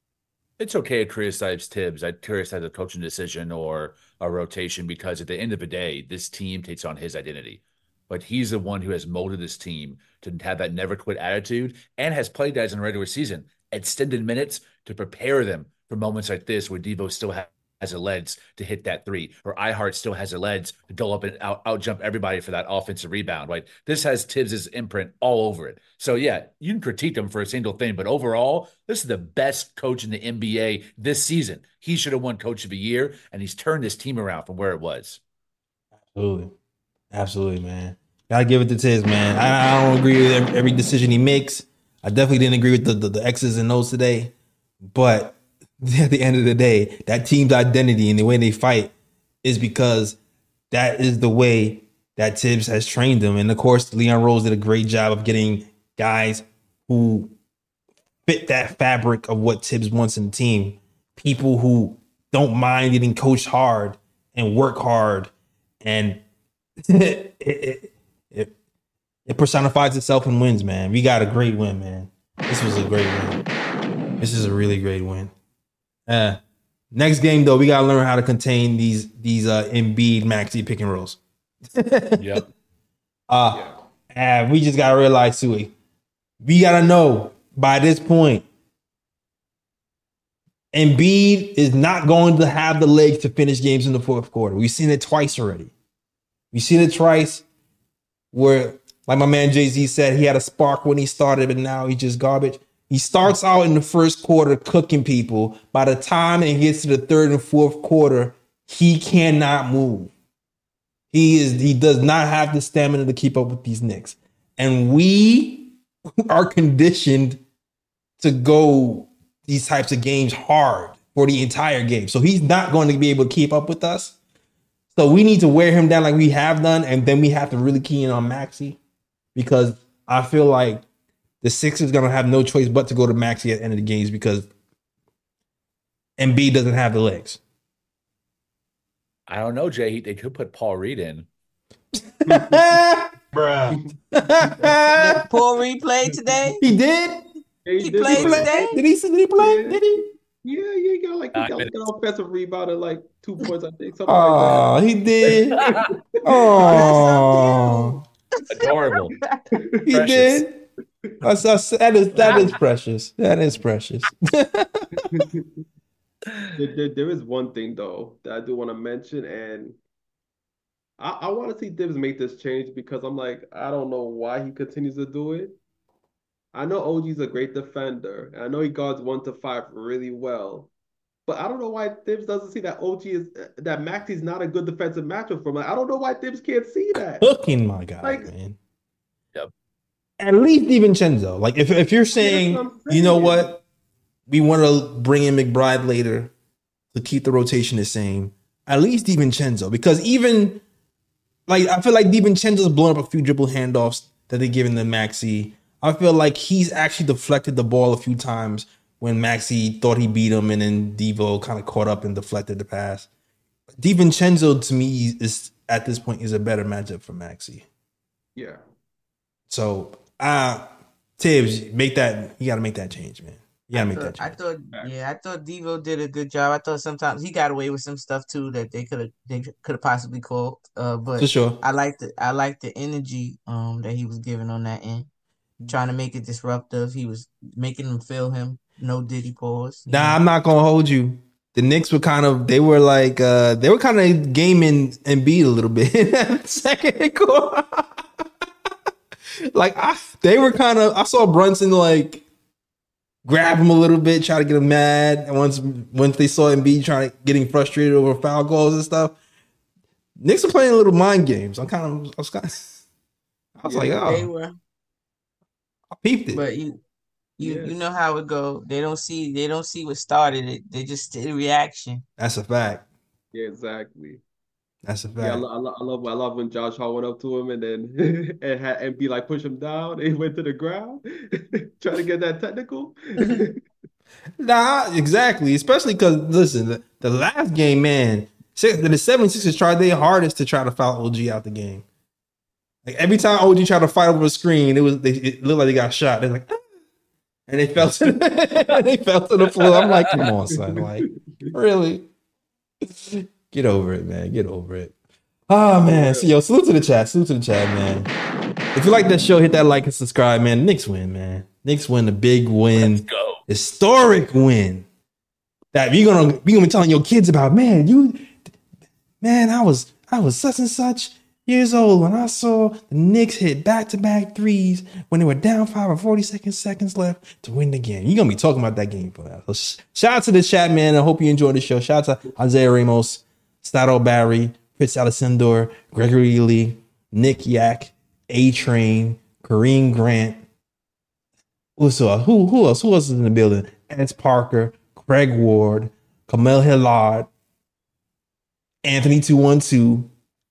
E: It's okay to criticize Tibbs. I criticize a coaching decision or a rotation because at the end of the day, this team takes on his identity. But he's the one who has molded this team to have that never quit attitude and has played guys in the regular season, extended minutes to prepare them for moments like this where Debo still ha- has the legs to hit that three, or iHeart still has the legs to go up and out, out jump everybody for that offensive rebound. Right? This has Tibbs' imprint all over it. So yeah, you can critique him for a single thing, but overall, this is the best coach in the N B A this season. He should have won Coach of the Year, and he's turned this team around from where it was.
C: Absolutely. Absolutely, man. Gotta give it to Tibbs, man. I, I don't agree with every, every decision he makes. I definitely didn't agree with the, the, the X's and O's today. But at the end of the day, that team's identity and the way they fight is because that is the way that Tibbs has trained them. And of course, Leon Rose did a great job of getting guys who fit that fabric of what Tibbs wants in the team. People who don't mind getting coached hard and work hard. And it, it, it, it personifies itself in wins, man. We got a great win, man. This was a great win. This is a really great win. Uh, next game, though, we got to learn how to contain these these uh, Embiid, Maxey pick and rolls.
E: Yep.
C: Uh, yeah. And we just got to realize, Suey, we got to know by this point, Embiid is not going to have the legs to finish games in the fourth quarter. We've seen it twice already. We've seen it twice where, like my man Jay-Z said, he had a spark when he started, but now he's just garbage. He starts out in the first quarter cooking people. By the time it gets to the third and fourth quarter, he cannot move. He is he does not have the stamina to keep up with these Knicks. And we are conditioned to go these types of games hard for the entire game. So he's not going to be able to keep up with us. So we need to wear him down like we have done, and then we have to really key in on Maxey, because I feel like the Sixers going to have no choice but to go to Maxey at the end of the games because Embiid doesn't have the legs.
E: I don't know, Jay. They could put Paul Reed in.
C: Bruh.
F: Did Paul Reed play today?
C: He did?
D: He,
F: He
D: did
F: played
D: play.
F: today?
C: Did he, did he play?
D: Yeah.
C: Did he?
D: Yeah, yeah, he got like he
E: Uh,
D: got like an offensive rebound and like two points, I think. Something
C: Oh,
D: like
C: he did.
F: Oh,
C: Oh,
E: Adorable.
C: he
E: Precious.
C: did. That's, that's, that is that is precious. That is precious.
D: that. There, there, there is one thing though that I do want to mention, and I, I want to see Dibs make this change because I'm like, I don't know why he continues to do it. I know O G's a great defender. And I know he guards one to five really well. But I don't know why Dibs doesn't see that O G is that Maxey's not a good defensive matchup for him. Like, I don't know why Dibs can't see that.
C: Cooking, my guy,
D: Like-
C: man.
E: Yep.
C: At least DiVincenzo. Like if if you're saying,
D: what I'm
C: you know
D: saying.
C: what, we want to bring in McBride later to keep the rotation the same. At least DiVincenzo, because even like I feel like DiVincenzo's blown up a few dribble handoffs that they're giving to Maxey. I feel like he's actually deflected the ball a few times when Maxey thought he beat him, and then Devo kind of caught up and deflected the pass. DiVincenzo to me is at this point is a better matchup for Maxey.
D: Yeah.
C: So uh Tibbs, make that you gotta make that change, man. You gotta
F: I
C: make
F: thought,
C: that
F: I
C: change.
F: thought, yeah, I thought Devo did a good job. I thought sometimes he got away with some stuff too that they could have, they could have possibly called. Uh, but
C: For sure.
F: I like the, I like the energy um that he was giving on that end, trying to make it disruptive. He was making them feel him. No Diddy pause. you
C: Nah,
F: know.
C: I'm not gonna hold you. The Knicks were kind of they were like uh they were kind of gaming Embiid a little bit in that second quarter. Like I they were kind of I saw Brunson like grab him a little bit, try to get him mad. And once once they saw Embiid trying to getting frustrated over foul calls and stuff, Knicks were playing little mind games. I'm kind of I was kind of I was like,
F: They
C: oh,
F: were,
C: I peeped it.
F: but you, you,
D: Yeah.
F: you know how it go. They don't see, they don't see what started it. They just see the reaction.
C: That's a fact.
D: Yeah, exactly.
C: That's a
D: Yeah, I,
C: fact.
D: lo- I, lo- I love I love when Josh Hart went up to him and then and had and be like push him down. And he went to the ground, trying to get that technical.
C: Nah, exactly. Especially because listen, the, the last game, man, six, the 76ers tried their hardest to try to foul O G out the game. Like every time O G tried to fight over a screen, it was they, it looked like they got shot. They're like, ah, and they fell to the, they fell to the floor. I'm like, come on, son, like really? Get over it, man. Get over it. Oh man, so yo, salute to the chat. Salute to the chat, man. If you like that show, hit that like and subscribe, man. Knicks win, man. Knicks win, a big win.
E: Let's go.
C: Historic win that you're gonna be gonna be telling your kids about. Man, you, man, I was I was such and such years old when I saw the Knicks hit back to back threes when they were down five or forty seconds seconds left to win the game. You're gonna be talking about that game for that. So sh- shout out to the chat, man. I hope you enjoyed the show. Shout out to Isaiah Ramos, Stato Barry, Fitz Alessandor, Gregory Lee, Nick Yak, A Train, Kareem Grant. Who's uh, who who else? Who else is in the building? Eds Parker, Craig Ward, Kamel Hillard, Anthony two one two,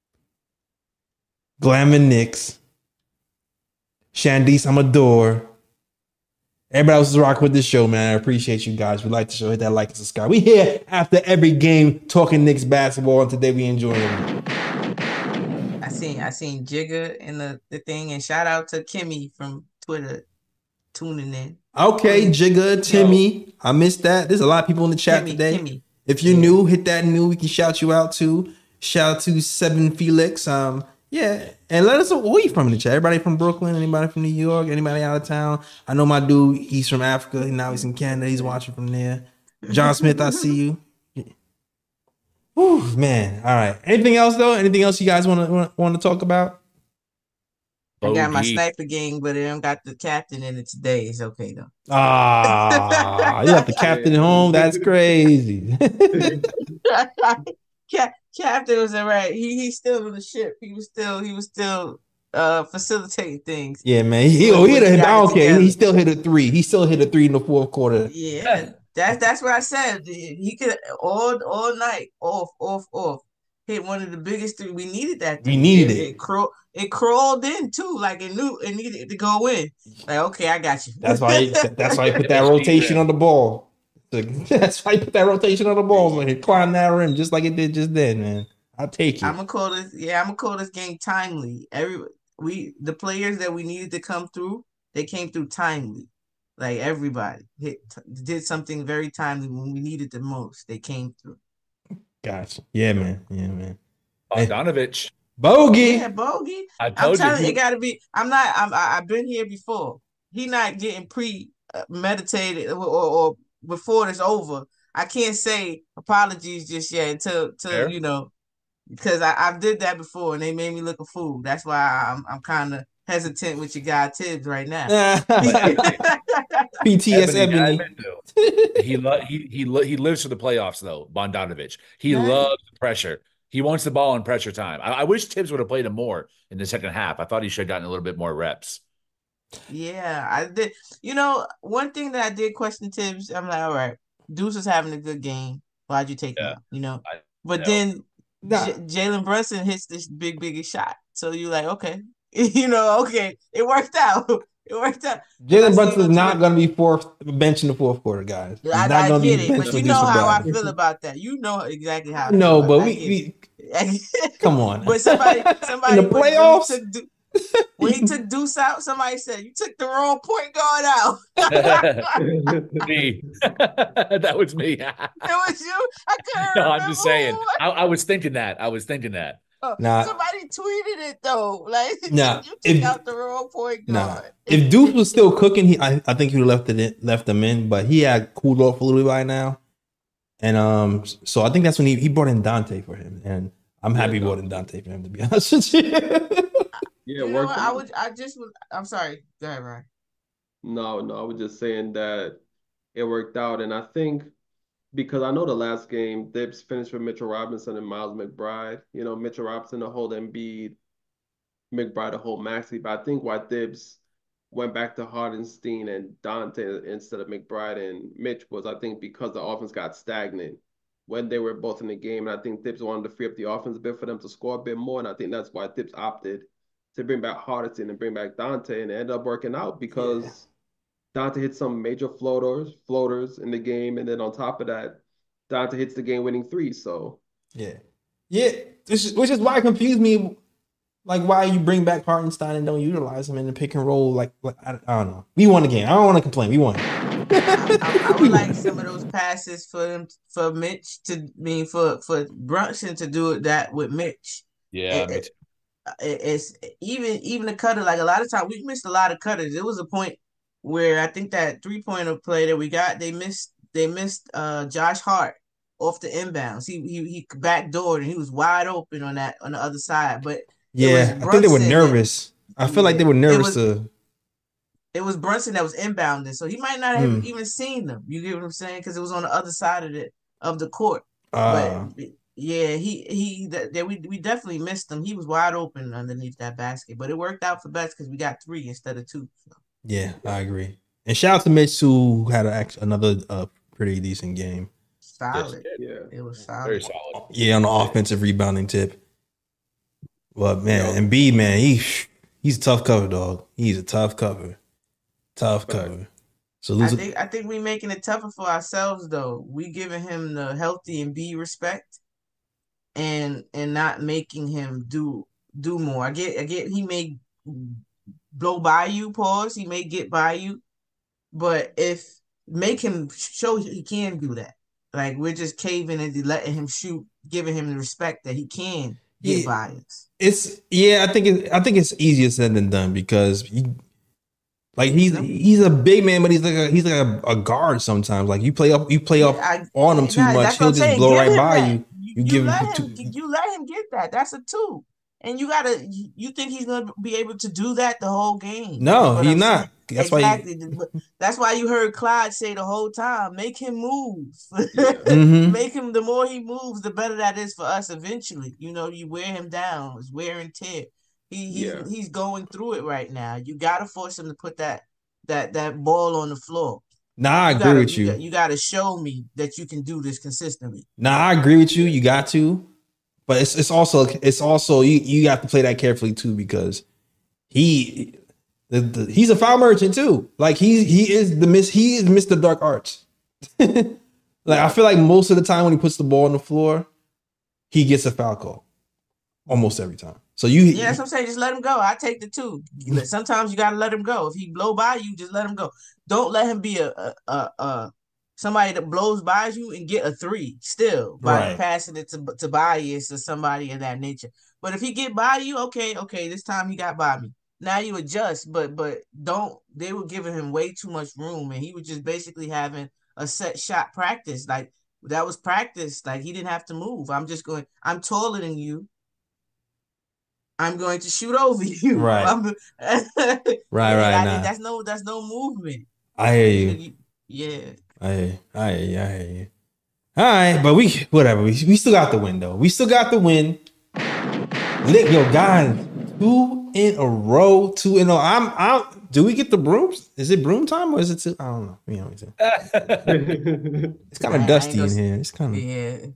C: Glamour Nix, Shandice Amador. Everybody else is rocking with this show, man. I appreciate you guys. We like the show. Hit that like and subscribe. We here after every game talking Knicks basketball, and today we enjoying it.
F: I seen, I seen Jigga in the, the thing, and shout out to Kimmy from Twitter tuning in.
C: Okay, Jigga, Timmy. I missed that. There's a lot of people in the chat
F: Kimmy,
C: today.
F: Kimmy.
C: If you're new, hit that new. We can shout you out too. Shout out to Seven Felix. Um, yeah, and let us know where you from in the chat. Everybody from Brooklyn, anybody from New York, anybody out of town. I know my dude. He's from Africa. Now he's in Canada. He's watching from there. John Smith, I see you. Whew, man. All right. Anything else though? Anything else you guys want to want to talk about?
F: I got my
E: Bogey.
F: sniper gang, but it don't got the captain in it today. It's okay though.
C: Ah, you left the captain at home. That's crazy.
F: Cap- Captain was all right. He he's still on the ship. He was still he was still uh facilitating things.
C: Yeah, man. He,
F: When-
C: oh, he
F: when
C: hit
F: we
C: a,
F: got it
C: okay.
F: together.
C: He still hit a three. He still hit a three in the fourth quarter.
F: Yeah, that's that's what I said. He could all all night off off off hit one of the biggest three. We needed that.
C: We
F: three.
C: needed
F: it.
C: it.
F: It, craw- it crawled in too, like it knew it needed to go in. Like okay, I got you.
C: That's why. He, that's why he put that rotation on the ball. That's why he put that rotation on the ball. When he climbed that rim just like it did just then, man. I'll take it.
F: I'm gonna call this. Yeah, I'm gonna call this game timely. Every we the players that we needed to come through, they came through timely. Like everybody hit did something very timely when we needed the most. They came through.
C: Gotcha. Yeah, man. Yeah, man.
E: Bogdanovich.
C: Bogey.
F: Yeah, Bogey.
E: I
F: I'm
E: told
F: telling you,
E: you.
F: it gotta be. I'm not. I'm. I, I've been here before. He not getting pre meditated or, or, or before it's over. I can't say apologies just yet until, until
E: Fair.
F: you know, because I I did that before and they made me look a fool. That's why I'm I'm kind of hesitant with your guy Tibbs right now.
C: P T S
E: Ebony, I
C: Ebony.
E: admit, though, he lo- he he lo- he lives for the playoffs though. Bogdanovich. He
F: Right.
E: loves the pressure. He wants the ball in pressure time. I, I wish Tibbs would have played him more in the second half. I thought he should have gotten a little bit more reps.
F: Yeah, I did. You know, one thing that I did question Tibbs, I'm like, all right, Deuce is having a good game. Why'd you take him
E: Yeah.
F: out? You know,
E: I
F: but
E: know.
F: then
C: Nah.
F: J- Jalen Brunson hits this big, biggest shot. So you're like, okay, you know, okay, it worked out. It worked out.
C: Jalen Brunson's not going to be fourth bench in the fourth quarter, guys. He's
F: I,
C: not
F: I
C: going to
F: get
C: be
F: it,
C: benched
F: but
C: for
F: you know
C: Deuce
F: how I
C: McBride.
F: feel about that. You know exactly how. I
C: No,
F: feel
C: but
F: about
C: we,
F: that. I
C: we
F: get it.
C: come on.
F: But somebody, somebody
C: In the
F: when- when he
C: playoffs?
F: took Du- when he took Deuce out, somebody said you took the wrong point guard out.
E: me. That was me.
F: It was you. I couldn't
E: No,
F: remember
E: I'm just saying.
F: who it
E: I, I was thinking that. I was thinking that.
F: was.
C: Nah.
F: Somebody tweeted it though. Like
C: Nah.
F: you took
C: If-
F: out the wrong point
C: Nah,
F: guard.
C: if Deuce was still cooking, he I, I think he would have left it in, left them in, but he had cooled off a little bit by now, and um, so I think that's when he, he brought in Dante for him, and I'm happy he brought in Dante for him, to be honest with you.
D: Yeah,
F: You know
D: work
F: what?
D: for
F: I
D: me.
F: would. I just was. I'm sorry. Go ahead, Ryan.
D: No, no, I was just saying that it worked out. And I think because I know the last game, Thibs finished with Mitchell Robinson and Miles McBride. You know, Mitchell Robinson to hold Embiid, McBride to hold Maxey. But I think why Thibs went back to Hardenstein and Dante instead of McBride and Mitch was, I think, because the offense got stagnant when they were both in the game. And I think Thibs wanted to free up the offense a bit for them to score a bit more. And I think that's why Thibs opted to bring back Hardison and bring back Dante, and it ended up working out because
C: Yeah.
D: Dante hit some major floaters, floaters in the game, and then on top of that, Dante hits the game-winning three. So
C: Yeah, yeah, which is, which is why it confused me, like why you bring back Hartenstein and don't utilize him in the pick and roll. Like, like I, I don't know. We won the game. I don't want to complain. We won.
F: I, I, I would like some of those passes for them for Mitch to mean for for Brunson to do it that with Mitch.
E: Yeah,
F: It-
E: me
F: it-
E: too.
F: it- it's even even the cutter. Like a lot of times we missed a lot of cutters. There was a point where I think that three pointer play that we got, they missed they missed uh Josh Hart off the inbounds. He he he backdoored and he was wide open on that on the other side. But
C: Yeah,
F: was
C: I think they were
F: Brunson
C: nervous. I feel like they were
F: It
C: nervous
F: was-
C: to.
F: it was Brunson that was inbounding, so he might not have
C: Hmm.
F: even seen them. You get what I'm saying? Because it was on the other side of the of the court.
C: Uh,
F: But yeah, he he that that we we definitely missed him. He was wide open underneath that basket, but it worked out for best because we got three instead of two. So,
C: yeah, I agree. And shout out to Mitch who had a, act- another uh, pretty decent game.
F: solid.
D: yeah,
F: It was
E: Very
F: solid.
E: solid.
C: Yeah, on the offensive rebounding tip. But man, Embiid, man, he he's a tough cover, dog. He's a tough cover, tough cover. So
F: I
C: lose.
F: think I think we making it tougher for ourselves though. We giving him the healthy and be respect, and and not making him do do more. I get I get he may blow by you, pause. He may get by you, but if make him show he can do that. Like we're just caving and letting him shoot, giving him the respect that he can get
C: Yeah.
F: by us.
C: It's yeah, I think it, I think it's easier said than done because he, like he's he's a big man, but he's like a, he's like a, a guard sometimes. Like you play up, you play up
F: I-
C: on him too
F: Nah,
C: much,
F: that's what
C: he'll
F: I'm
C: just
F: saying.
C: blow
F: Give
C: right
F: him
C: by
F: that.
C: you.
F: You,
C: You
F: you
C: give him
F: let
C: two-
F: him, you let him get that. That's a two. And you gotta, you, you think he's gonna be able to do that the whole game?
C: No,
F: That's what
C: he's
F: I'm
C: not.
F: saying.
C: That's why.
F: Exactly. That's why you heard Clyde say the whole time, make him move.
C: Mhm.
F: Make him, the more he moves, the better that is for us eventually. You know, you wear him down, it's wear and tear. He he
D: Yeah.
F: he's going through it right now. You gotta force him to put that that that ball on the floor.
C: Nah, I
F: You
C: agree
F: gotta
C: with
F: you,
C: you.
F: got- you gotta show me that you can do this consistently.
C: Nah, I agree with you. You got to, but it's it's also it's also you you have to play that carefully too because he the, the, he's a foul merchant too. Like he he is the miss he is Mister Dark Arts. Like I feel like most of the time when he puts the ball on the floor, he gets a foul call almost every time. So you
F: Yeah, that's what I'm saying. Just let him go. I take the two. Sometimes you gotta let him go. If he blow by you, just let him go. Don't let him be a a a, a somebody that blows by you and get a three still by
C: Right.
F: passing it to Tobias or somebody of that nature. But if he get by you, okay, okay, this time he got by me. Now you adjust, but but don't. They were giving him way too much room, and he was just basically having a set shot practice. Like that was practice. Like he didn't have to move. I'm just going. I'm taller than you. I'm going to shoot over you.
C: Right.
F: I'm-
C: Right,
F: Yeah,
C: right,
F: I-
C: nah.
F: That's no, that's no movement.
C: I hear
F: You-
C: you.
F: you- Yeah.
C: I hear you. I hear you. I hear you. All right, but we whatever. We, we still got the win though. We still got the win. Nick, yo, guys, two in a row, two in a. I'm out. Do we get the brooms? Is it broom time or is it? Two? I don't know. You know what I'm saying? It's kind
F: I- I
C: of
F: ain't
C: dusty in
F: gonna-
C: here. It's kind of.
F: Yeah.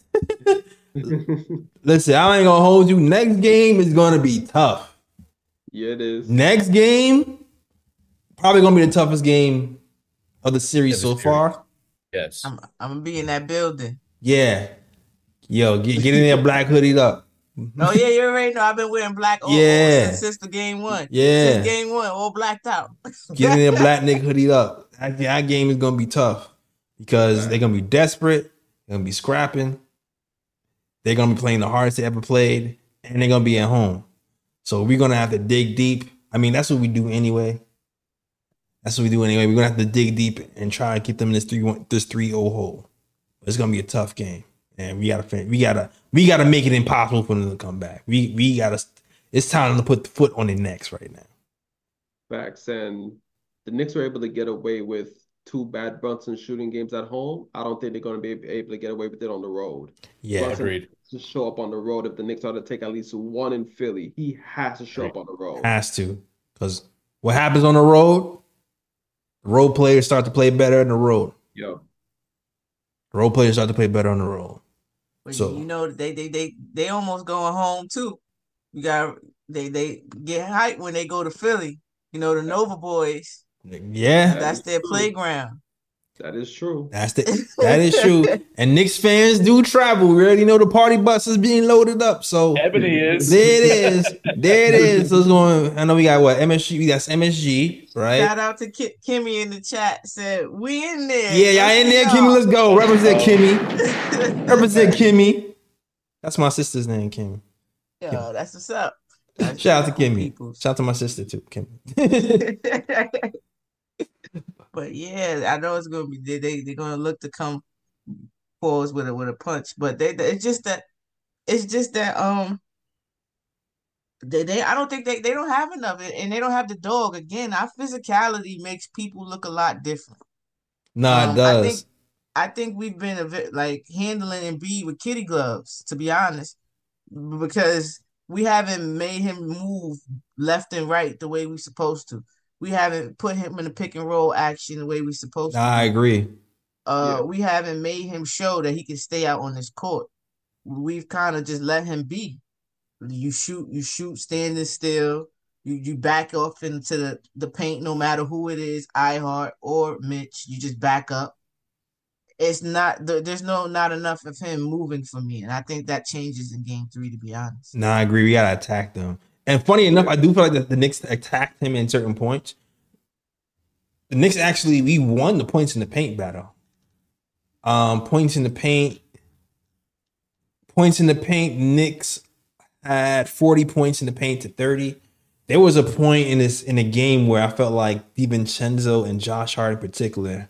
C: Listen, I ain't gonna hold you. Next game is gonna be tough.
D: Yeah, it is.
C: Next game, probably gonna be the toughest game of the series
E: Yeah,
C: so
E: the series.
C: far.
E: Yes.
F: I'm, I'm gonna be in that building.
C: Yeah, yo, get get in there, black hoodied up.
F: Oh yeah, you already know. I've been wearing black all, all
C: Yeah.
F: since, since the game one.
C: Yeah.
F: Since game one, all blacked out.
C: Get in there, black Nick hoodied up. That, that game is gonna be tough because they're gonna be desperate. They're gonna be scrapping. They're gonna be playing the hardest they ever played, and they're gonna be at home. So we're gonna have to dig deep. I mean, that's what we do anyway. That's what we do anyway. We're gonna have to dig deep and try to keep them in this three one this three oh hole. It's gonna be a tough game, and we gotta fin- we gotta we gotta make it impossible for them to come back. We we gotta. It's time to put the foot on their necks right now.
D: Facts. And the Knicks were able to get away with two bad Brunson shooting games at home. I don't think they're going to be able to get away with it on the road.
C: Yeah,
D: Brunson
E: Agreed.
D: has to show up on the road. If the Knicks are to take at least one in Philly, he has to show up on the road.
C: has to, because what happens on the road, the road players start to play better on the road.
D: Yo,
C: Road players start to play better on the road.
F: But
C: So-
F: you know they they they they almost going home too. You got they they get hyped when they go to Philly. You know the Nova boys.
C: Yeah,
F: That's their
D: true.
F: playground.
D: that is true.
C: that's the that is true. And Knicks fans do travel. We already know the party bus is being loaded up. So
E: Ebony is.
C: there it is. There it is. So it's going. I know we got what M S G. We got M S G, right?
F: Shout out to Ki- Kimmy in the chat. Said we in there.
C: Yeah, y'all in there, Kimmy. Let's go. Represent Kimmy. Represent Kimmy. That's my sister's name, Kimmy.
F: Yo, that's what's up. That's
C: Shout out to
F: cool
C: Kimmy.
F: people.
C: Shout out to my sister too, Kimmy.
F: But yeah, I know it's gonna be they they they're gonna look to come pause with a with a punch. But they it's just that it's just that um they, they I don't think they, they don't have enough and they don't have the dog. Again, our physicality makes people look a lot different.
C: Nah, it
F: Um, I
C: does.
F: think I think we've been a bit like handling Embiid with kitty gloves, to be honest, because we haven't made him move left and right the way we're supposed to. We haven't put him in the pick and roll action the way we're supposed
C: Nah, I
F: to.
C: agree.
F: Uh,
D: Yeah.
F: we haven't made him show that he can stay out on this court. We've kind of just let him be. You shoot, you shoot standing still. You you back off into the, the paint no matter who it is, iHeart or Mitch. You just back up. It's not there's no not enough of him moving for me, and I think that changes in game three. To be honest,
C: Nah, I agree. We gotta attack them. And funny enough, I do feel like the, the Knicks attacked him in certain points. The Knicks actually we won the points in the paint battle. Um, points in the paint. Points in the paint. Knicks had forty points in the paint to thirty. There was a point in this in a game where I felt like DiVincenzo and Josh Hart in particular,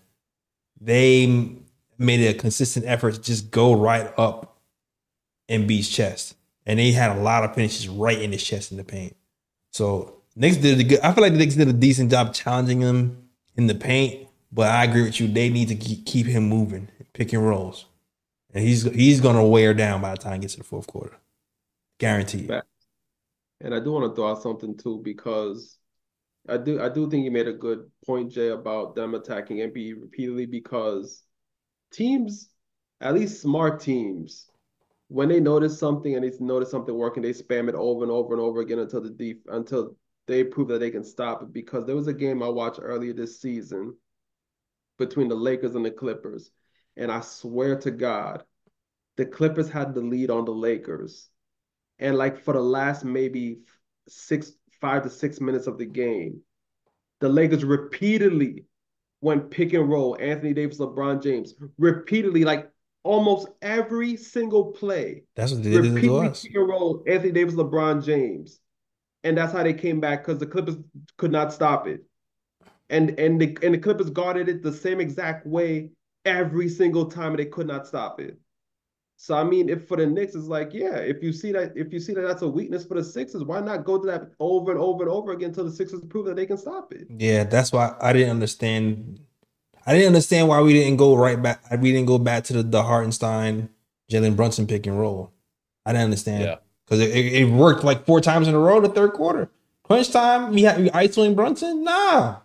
C: they made a consistent effort to just go right up Embiid's chest. and they had a lot of finishes right in his chest in the paint. So Knicks did a good. I feel like the Knicks did a decent job challenging him in the paint. But I agree with you. They need to keep, keep him moving, pick and rolls, and he's he's gonna wear down by the time he gets to the fourth quarter, guaranteed.
D: And I do want to throw out something too, because I do I do think you made a good point, Jay, about them attacking M B repeatedly, because teams, at least smart teams, when they notice something and they notice something working, they spam it over and over and over again until the deep until they prove that they can stop it. Because there was a game I watched earlier this season between the Lakers and the Clippers, and I swear to God, the Clippers had the lead on the Lakers. And like for the last maybe six, five to six minutes of the game, the Lakers repeatedly went pick and roll, Anthony Davis, LeBron James, repeatedly, like almost every single play.
C: That's what they did to
D: repeatedly
C: us.
D: pick and roll, Anthony Davis, LeBron James. And that's how they came back, because the Clippers could not stop it. And and the and the Clippers guarded it the same exact way every single time, and they could not stop it. So I mean, if for the Knicks, it's like, yeah, if you see that, if you see that that's a weakness for the Sixers, why not go to that over and over and over again until the Sixers prove that they can stop it?
C: Yeah, that's why I didn't understand. I didn't understand why we didn't go right back. We didn't go back to the, the Hartenstein, Jalen Brunson pick and roll. I didn't understand.
E: Yeah,
C: because it, it, it worked like four times in a row the third quarter. Crunch time, we had we isolating Brunson. Nah,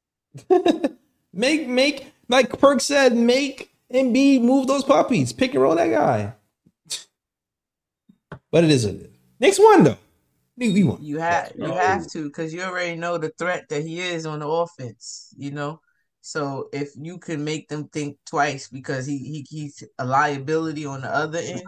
C: make make like Perk said, make Embiid move those puppies, pick and roll that guy. But it is what it is. Next one though, we, we won.
F: You have you have to, because you already know the threat that he is on the offense. You know, so if you can make them think twice, because he, he he's a liability on the other end,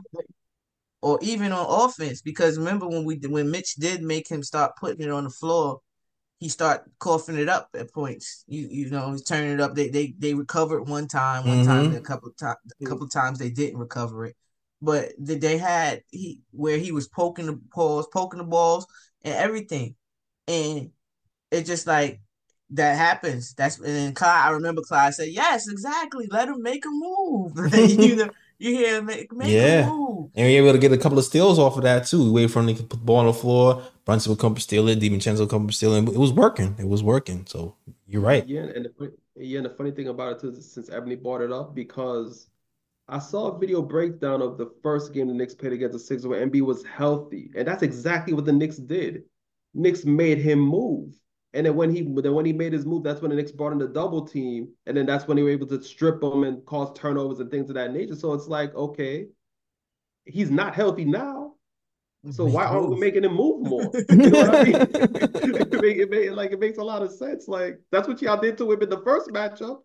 F: or even on offense. Because remember when we when Mitch did make him start putting it on the floor, he start coughing it up at points. You you know, he's turning it up. They they they recovered one time, one
C: Mhm.
F: time, a couple of times, a couple of times they didn't recover it. But they they had he where he was poking the balls, poking the balls, and everything, and it's just like that happens. That's and then Clyde. I remember Clyde said, "Yes, exactly. Let him make a move." you know, you hear him make, make
C: Yeah.
F: a move.
C: And we were able to get a couple of steals off of that too. We waited for him to put the ball on the floor. Brunson would come steal it. DiVincenzo would come steal it. It was working. It was working. So you're right.
D: Yeah, and the, funny- yeah, and the funny thing about it too is, since Ebony brought it up, because I saw a video breakdown of the first game the Knicks played against the Sixers where Embiid was healthy, and that's exactly what the Knicks did. Knicks made him move, and then when he then when he made his move, that's when the Knicks brought in the double team, and then that's when they were able to strip him and cause turnovers and things of that nature. So it's like, okay, he's not healthy now, so
F: Make
D: why aren't we
F: move.
D: making him move more? You know what I mean? it, make, it, make, like, it makes a lot of sense. Like, that's what y'all did to him in the first matchup.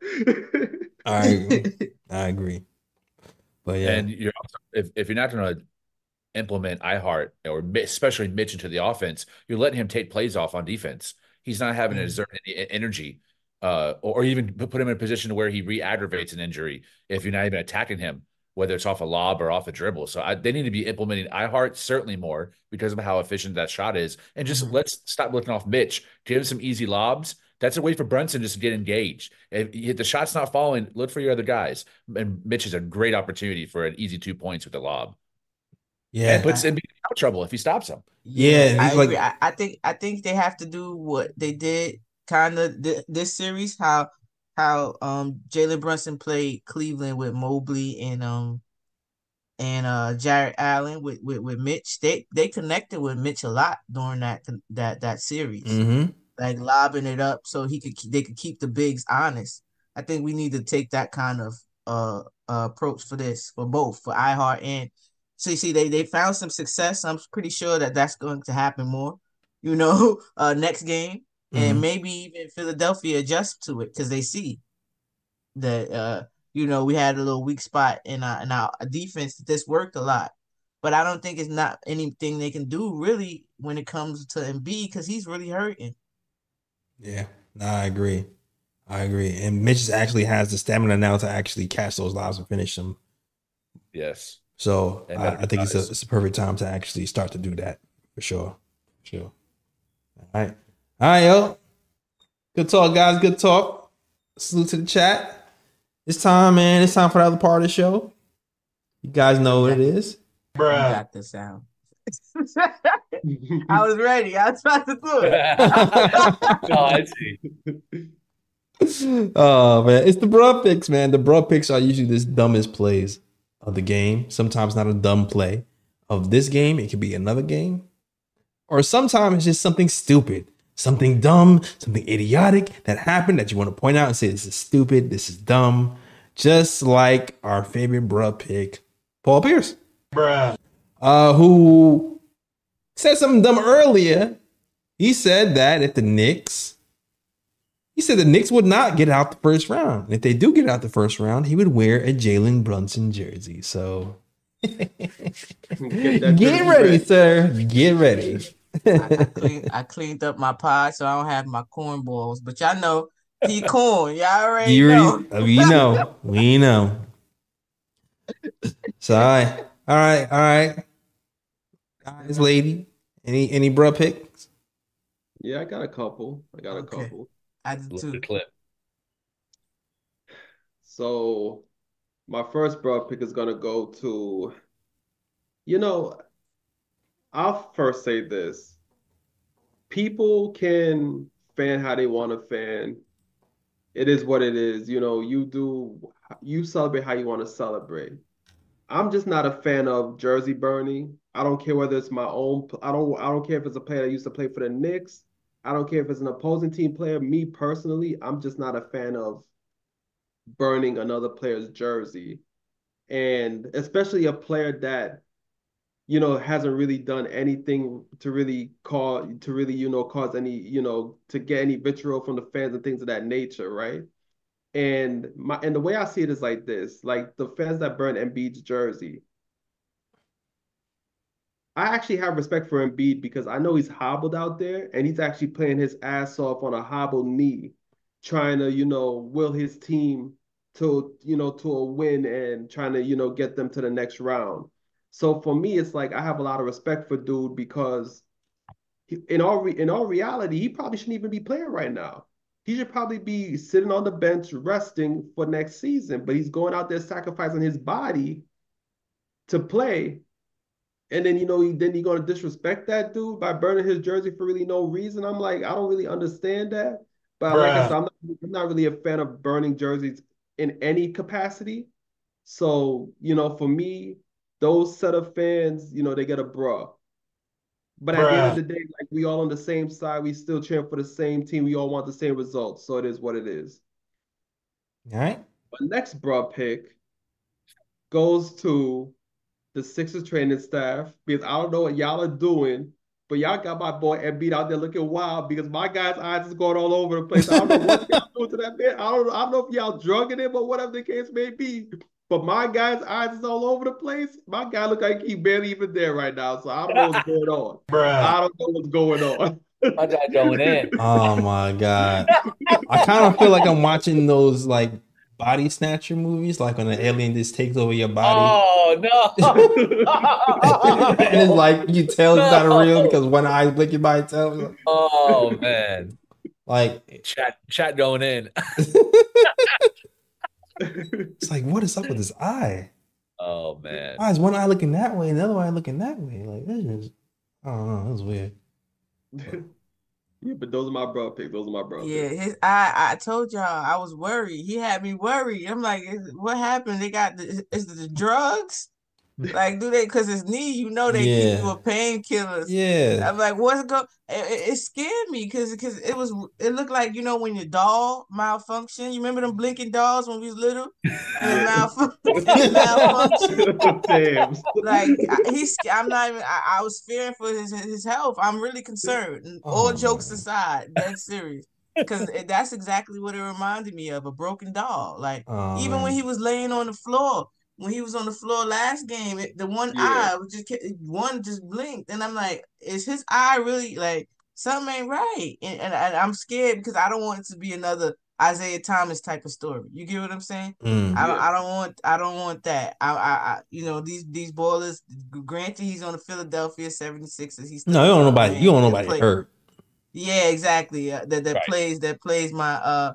C: I agree. I agree. But yeah,
E: and you're also, if if you're not going to implement iHeart or mi- especially Mitch into the offense, you're letting him take plays off on defense. He's not having to exert any e- energy, uh, or, or even put put him in a position where he re-aggravates an injury if you're not even attacking him, whether it's off a lob or off a dribble. So I, they need to be implementing iHeart certainly more because of how efficient that shot is, and just
C: Mhm.
E: let's stop looking off Mitch. Give him some easy lobs. That's a way for Brunson just to get engaged. If, if the shot's not falling, look for your other guys. And Mitch is a great opportunity for an easy two points with the lob.
C: yeah.
E: And puts Embiid in foul trouble if he stops him.
C: Yeah,
F: I
C: he's like-
F: agree. I, I think I think they have to do what they did kind of th- this series. How how um Jalen Brunson played Cleveland with Mobley and um and uh Jarrett Allen with, with, with Mitch. They they connected with Mitch a lot during that that that series.
C: Mhm.
F: Like lobbing it up so he could they could keep the bigs honest. I think we need to take that kind of uh, uh approach for this, for both, for iHeart and C C. They they found some success. I'm pretty sure that that's going to happen more. You know, uh next game, and
C: Mhm.
F: maybe even Philadelphia adjust to it because they see that uh you know we had a little weak spot in our in our defense. This worked a lot. But I don't think it's not anything they can do really when it comes to Embiid because he's really hurting.
C: Yeah, no, I agree. I agree. And Mitch actually has the stamina now to actually catch those lobs and finish them.
E: Yes.
C: So
E: And
C: I,
E: better
C: I think it's a
E: guys.
C: it's a perfect time to actually start to do that for sure. For sure. All right. All right, yo. Good talk, guys. Good talk. Salute to the chat. It's time, man. It's time for the other part of the show. You guys know what it is.
F: You got the sound. I was ready. I was trying to do it.
E: Oh, I see.
C: Oh man, it's the bruh picks, man. The bruh picks are usually the dumbest plays of the game. Sometimes not a dumb play of this game. It could be another game, or sometimes it's just something stupid, something dumb, something idiotic that happened that you want to point out and say this is stupid, this is dumb. Just like our favorite bruh pick, Paul Pierce, bruh, uh, who said something dumb earlier. He said that if the Knicks. He said the Knicks would not get out the first round. And if they do get out the first round, he would wear a Jalen Brunson jersey. So get, get ready, sir. Get ready.
F: I, I, cleaned, I cleaned up my pod, so I don't have my corn balls. But y'all know he corn. Y'all already
C: you
F: know.
C: We know. We know. So all right, all right, all right. Guys, lady, any any bruh picks?
D: Yeah, I got a couple. I got
F: Okay.
D: a couple.
F: I did
E: Look
F: too.
E: the clip.
D: So my first bruh pick is gonna go to, you know, I'll first say this. People can fan how they want to fan. It is what it is. You know, you do, you celebrate how you want to celebrate. I'm just not a fan of jersey burning. I don't care whether it's my own, I don't, I don't care if it's a player that used to play for the Knicks. I don't care if it's an opposing team player. Me personally, I'm just not a fan of burning another player's jersey. And especially a player that, you know, hasn't really done anything to really cause, to really, you know, cause any, you know, to get any vitriol from the fans and things of that nature, right? And my and the way I see it is like this, like the fans that burn Embiid's jersey, I actually have respect for Embiid because I know he's hobbled out there and he's actually playing his ass off on a hobbled knee, trying to, you know, will his team to, you know, to a win and trying to, you know, get them to the next round. So for me, it's like I have a lot of respect for dude because he, in all re in all reality, he probably shouldn't even be playing right now. He should probably be sitting on the bench resting for next season, but he's going out there sacrificing his body to play. And then, you know, he, then you're going to disrespect that dude by burning his jersey for really no reason. I'm like, I don't really understand that. But Bruh. Like I said, I'm not, I'm not really a fan of burning jerseys in any capacity. So, you know, for me, those set of fans, you know, they get a bruh. But Bruh. At the end of the day, like we all on the same side, we still cheer for the same team. We all want the same results. So it is what it is.
C: All right.
D: My next bruh pick goes to the Sixers training staff because I don't know what y'all are doing, but y'all got my boy Embiid out there looking wild because my guy's eyes is going all over the place. I don't know what y'all doing to that man. I don't, I don't know if y'all drugging him or whatever the case may be, but my guy's eyes is all over the place. My guy look like he barely even there right now, so I don't know what's going on. Bruh. I don't know what's going on.
E: My guy going in.
C: Oh my God. I kind of feel like I'm watching those like body snatcher movies, like when an alien just takes over your body.
E: Oh no!
C: And it's like you tell it's no. not real because one eye is blinking by itself.
E: Oh man!
C: Like
E: chat, chat going in.
C: It's like, what is up with his eye?
E: Oh man!
C: Why is one eye looking that way and the other eye looking that way? Like this is, I don't know. That's weird.
D: But. Yeah, but those are my bro picks. Those are my bro
F: Yeah,
D: picks.
F: his I I told y'all I was worried. He had me worried. I'm like, what happened? They got the, is it the drugs? Like, do they? Because his knee, you know, they
C: Yeah.
F: give you a painkillers.
C: Yeah.
F: I'm like, what's go? It, it scared me because because it was it looked like, you know, when your doll malfunction. You remember them blinking dolls when we was little and it malfunction. malfunction.
D: Damn.
F: Like I, he's, I'm not even. I, I was fearing for his his health. I'm really concerned. All
C: Oh,
F: jokes
C: man.
F: aside, that's serious. Because that's exactly what it reminded me of, a broken doll. Like
C: Oh,
F: even
C: man.
F: when he was laying on the floor. When he was on the floor last game, it, the one
D: Yeah.
F: eye was just one just blinked, and I'm like, is his eye really like something ain't right? And, and, and I'm scared because I don't want it to be another Isaiah Thomas type of story. You get what I'm saying?
C: Mm.
F: I don't.
D: Yeah.
F: I don't want. I don't want that. I. I. I you know these these ballers. Granted, he's on the Philadelphia seventy-sixers. He's still
C: No, you don't know
F: young,
C: nobody.
F: man.
C: You don't know
F: He
C: nobody
F: play-
C: hurt.
F: Yeah, exactly. Uh, that that
E: Right.
F: plays that plays my uh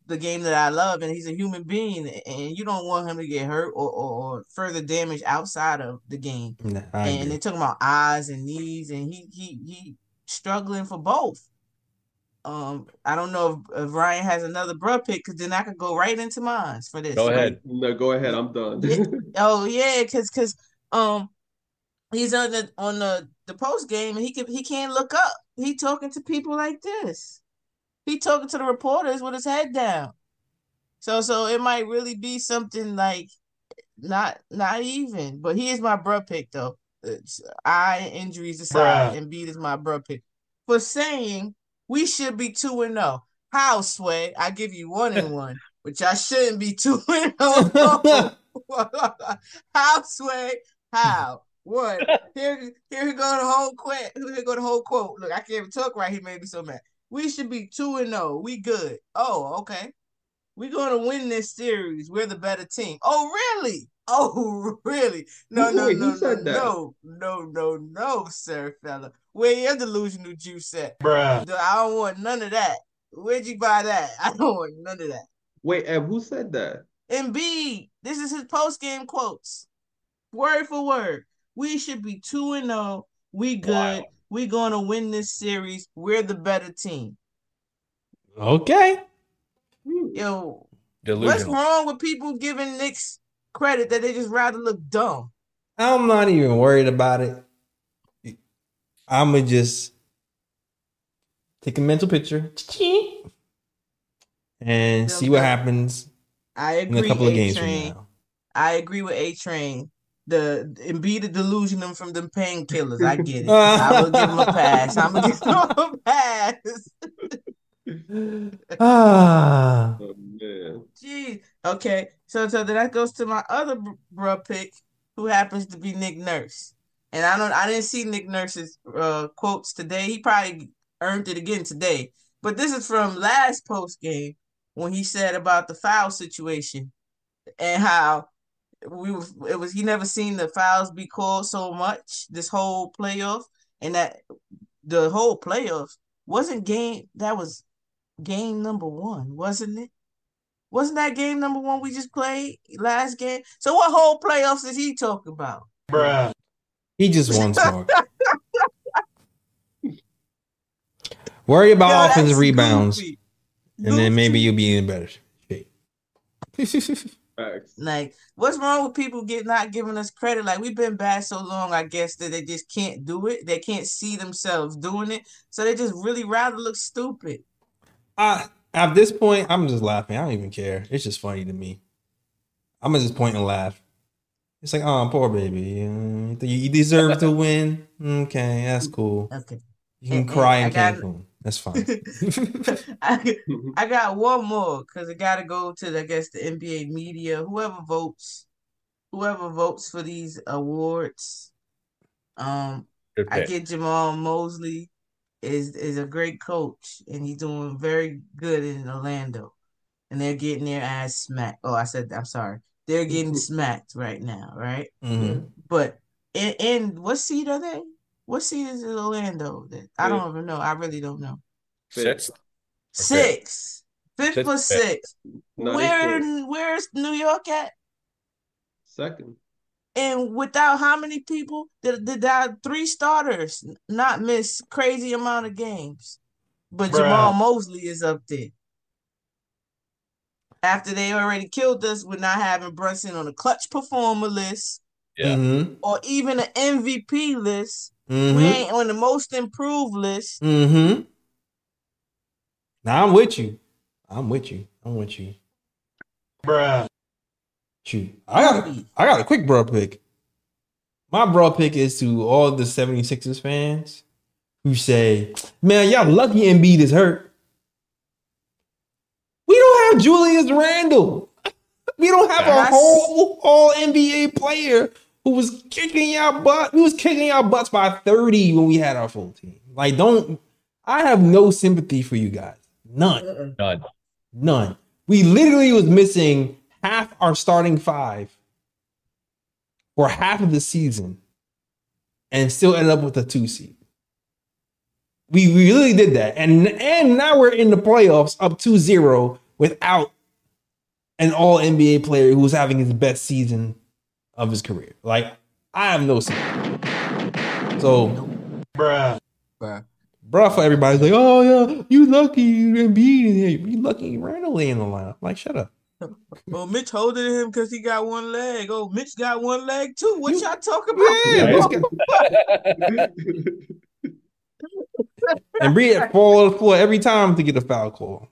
F: the game that I love, and he's a human being, and you don't want him to get hurt or, or, or further damage outside of the game.
C: Nah, I
F: And
C: agree.
F: they're talking about eyes and knees, and he he he struggling for both. Um, I don't know if, if Ryan has another bruh pick, because then I could go right into mine for this.
E: Go
F: right?
E: ahead.
D: No, go ahead. I'm done.
F: Yeah. Oh yeah, because because um he's on the on the the post game, and he can he can't look up. He talking to people like this. He talking to the reporters with his head down. So so it might really be something like not not even. But he is my bruh pick though. It's eye injuries aside, and Embiid is my bruh pick for saying we should be two and zero. How, Sway? I give you one and one, which I shouldn't be two and zero. How, Sway? How? One. Here, here we go the whole quote. Here go the whole quote. Look, I can't even talk right. He made me so mad. We should be two and zero. We good. Oh, okay. We're gonna win this series. We're the better team. Oh, really? Oh, really? No, no,
D: Wait,
F: no,
D: who said
F: no,
D: that?
F: no, no, no, no, sir, fella. Where your delusional juice at?
C: Bruh.
F: I don't want none of that. Where'd you buy that? I don't want none of that.
D: Wait, Ev, who said that?
F: Embiid, this is his post game quotes, word for word. We should be two and zero. We good.
E: Wow.
F: We gonna win this series. We're the better team.
C: Okay.
F: Yo, what's
E: Delusional.
F: wrong with people giving Knicks credit that they just rather look dumb?
C: I'm not even worried about it. I'ma just take a mental picture and see what happens
F: I
C: in
F: agree.
C: a couple of
F: A
C: games from
F: Train.
C: now.
F: I agree with A Train. The Embiid the delusional from them painkillers. I get it. I will give him a pass. I'm gonna give him a pass.
C: Ah,
D: Oh, man.
F: Jeez. Okay. So so then that goes to my other br- bruh pick, who happens to be Nick Nurse. And I don't I didn't see Nick Nurse's uh, quotes today. He probably earned it again today. But this is from last post game when he said about the foul situation and how we were, it was he never seen the fouls be called so much this whole playoff, and that the whole playoffs wasn't game that was game number one, wasn't it? Wasn't that game number one we just played last game? So what whole playoffs is he talking about?
C: bruh. He just wants more. Worry about
F: Yo, that's
C: offensive rebounds,
F: goofy.
C: and then maybe
F: Goofy.
C: you'll be in better shape.
D: Facts.
F: Like, what's wrong with people get not giving us credit? Like, we've been bad so long, I guess, that they just can't do it. They can't see themselves doing it, so they just really rather look stupid.
C: I, at this point, I'm just laughing. I don't even care. It's just funny to me. I'm gonna just point and laugh. It's like, oh, poor baby. Uh, you deserve to win. Okay, that's cool.
F: Okay.
C: You can
F: And-
C: cry
F: and
C: in
F: I got-
C: Cancun. That's fine.
F: I, I got one more because I got to go to, I guess, the N B A media. Whoever votes, whoever votes for these awards, um,
E: Good
F: I
E: pick.
F: get Jamal Mosley is is a great coach, and he's doing very good in Orlando, and they're getting their ass smacked. Oh, I said, I'm sorry, they're getting smacked right now, right?
C: Mhm.
F: But in, in what seed are they? What seed is in Orlando? That I don't even know. I really don't know.
E: Sixth.
F: Six, fifth
E: Fifth,
F: or
E: fifth.
F: sixth.
D: Not
F: Where
D: equal.
F: where's New York at?
D: Second.
F: And without how many people did, did that three starters not miss crazy amount of games? But
C: Bruh.
F: Jamal Mosley is up there. After they already killed us with not having Brunson on a clutch performer list
E: Yeah.
C: Mhm.
F: or even an M V P list. We
C: Mhm.
F: ain't on the most improved list.
C: Mhm. Now I'm with you. I'm with you. I'm with you. Bruh. Shoot. I got a, I got a quick bro pick. My bro pick is to all the 76ers fans who say, man, y'all lucky Embiid is hurt. We don't have Julius Randle. We don't have a
F: Yes.
C: whole all N B A player who was kicking y'all butt. We was kicking y'all butts by thirty when we had our full team. Like, don't I have no sympathy for you guys. None.
E: None.
C: None. We literally was missing half our starting five for half of the season and still ended up with a two seed. We, we really did that. And, and now we're in the playoffs up two zero without an all N B A player who's having his best season of his career. Like, I have no say. So, bruh.
F: Bruh.
C: Bruh for everybody's like, oh, yeah, you lucky you Embiid in here. You lucky Randall in the lineup. Like, shut up.
F: Well, Mitch holding him because he got one leg. Oh, Mitch got one leg too. What
C: You-
F: y'all talking about?
C: Yeah, Mitch got- and Embiid had fall on the floor every time to get a foul call.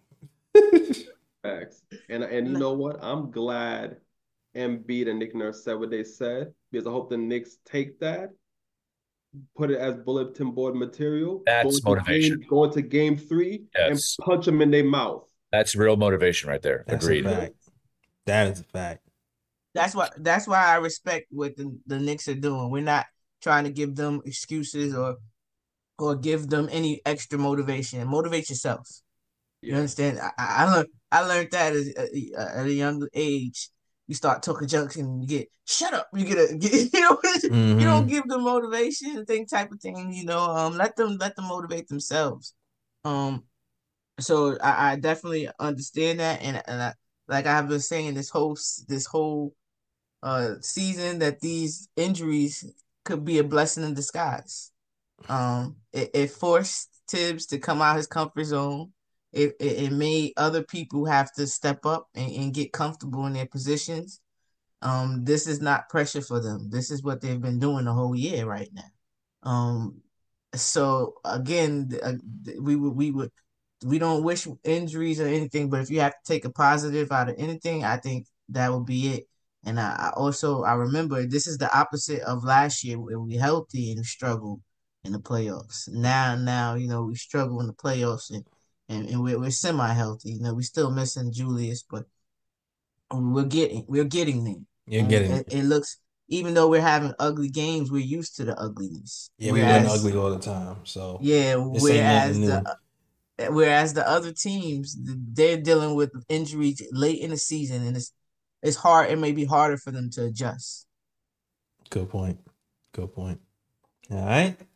D: Facts. And and you know what? I'm glad Embiid and Nick Nurse said what they said because I hope the Knicks take that, put it as bulletin board material.
E: That's
D: go into
E: motivation.
D: Game, go into game three
E: Yes.
D: and punch them in their mouth.
E: That's real motivation right there.
C: That's
E: Agreed.
C: a fact. That is a fact.
F: That's why that's why I respect what the, the Knicks are doing. We're not trying to give them excuses or or give them any extra motivation. Motivate yourself. You
D: Yeah.
F: understand? I, I I learned I learned that as, uh, at a young age. You start talking junk and you get shut up. You get a get, you know
C: Mhm.
F: you don't give them motivation thing type of thing. You know, um, let them let them motivate themselves. Um, so I, I definitely understand that, and and I, like I've been saying this whole s- this whole uh season that these injuries could be a blessing in disguise. Um, it, it forced Tibbs to come out his comfort zone. It, it, it made other people have to step up and, and get comfortable in their positions. Um, this is not pressure for them. This is what they've been doing the whole year right now. Um, so again, th- uh, th- we would we would we don't wish injuries or anything, but if you have to take a positive out of anything, I think that would be it. And I, I also I remember this is the opposite of last year where we healthy and struggled in the playoffs. Now, now you know we struggle in the playoffs and and, and we're we're semi healthy. You know we still missing Julius, but we're getting we're getting there.
C: You're
F: And
C: getting
F: it,
C: it.
F: it looks even though we're having ugly games, we're used to the ugliness.
C: Yeah, we
F: Whereas-
C: win ugly all the time. So
F: Yeah,
C: This ain't
F: whereas
C: nothing
F: the whereas the other teams they're dealing with injuries late in the season, and it's it's hard. It may be harder for them to adjust.
C: good point. Good point. All right.
D: Oh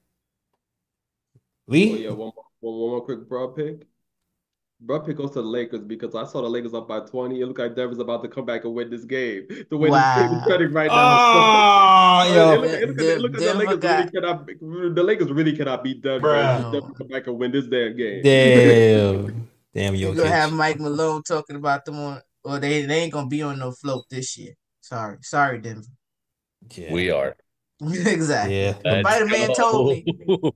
C: Lee?
D: yeah, one more, one, one more quick broad pick. Broad pick goes to the Lakers because I saw the Lakers up by twenty. It looked like Denver's about to come back and win this game. The way this game is
F: Wow.
D: trending right now.
C: Oh,
D: It
C: yo.
D: look- it look-
F: De-
D: it look like the
F: Denver
D: Lakers
F: got-
D: really cannot. The Lakers really cannot beat Denver.
C: Bruh.
D: If Denver come back and win this damn game.
C: Damn. Damn,
F: You're
C: yo.
F: gonna have Mike Malone talking about them on, or they, they ain't gonna be on no float this year. Sorry, sorry, Denver.
C: Yeah.
E: We are.
F: Exactly.
C: Yeah.
E: Let's
F: Spider-Man told me.
E: go.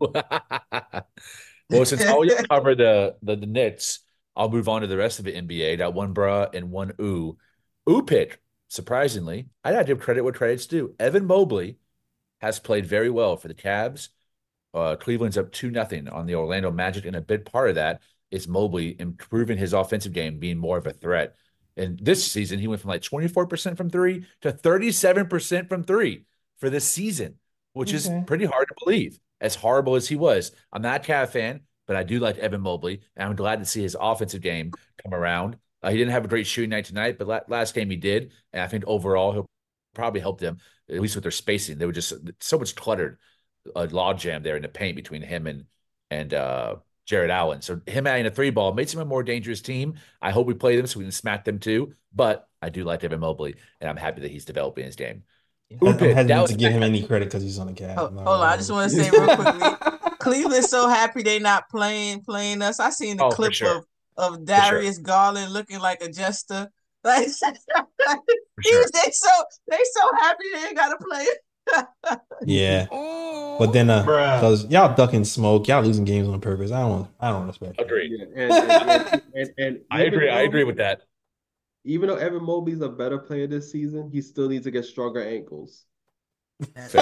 E: Well, since all you cover the, the the Knicks, I'll move on to the rest of the N B A. Got one bruh and one ooh. Ooh pick, surprisingly, I gotta give credit where credit's due. Evan Mobley has played very well for the Cavs. Uh, Cleveland's up two nothing on the Orlando Magic, and a big part of that is Mobley improving his offensive game, being more of a threat. And this season, he went from like twenty-four percent from three to thirty-seven percent from three for this season, which is
C: Okay.
E: pretty hard to believe, as horrible as he was. I'm not a Cavs fan, but I do like Evan Mobley, and I'm glad to see his offensive game come around. Uh, he didn't have a great shooting night tonight, but la- last game he did, and I think overall he'll probably help them, at least with their spacing. They were just so much cluttered, a logjam there in the paint between him and and uh, Jared Allen. So him adding a three ball makes him a more dangerous team. I hope we play them so we can smack them too. But I do like Evan Mobley, and I'm happy that he's developing his game.
C: I'm
E: Ooh, pick. That
C: hesitant
E: was
C: to give him any credit because he's on the Cavs.
F: Hold,
C: I'm not
F: hold on,
C: gonna
F: I just
C: lie.
F: want to say real quickly, Cleveland's so happy they not playing playing us. I seen the
E: Oh, for
F: clip
E: sure.
F: of of Darius Garland looking like a jester. Like he
E: sure.
F: was, they so they so happy they ain't gotta play.
C: Yeah. But then, uh, because y'all ducking smoke, y'all losing games on purpose. I don't, I don't respect it.
E: Agreed.
D: Yeah, and, and, and, and, and
E: I
D: even
E: agree. I
D: though-
E: agree with that.
D: Even though Evan Mobley's a better player this season, he still needs to get stronger ankles.
F: He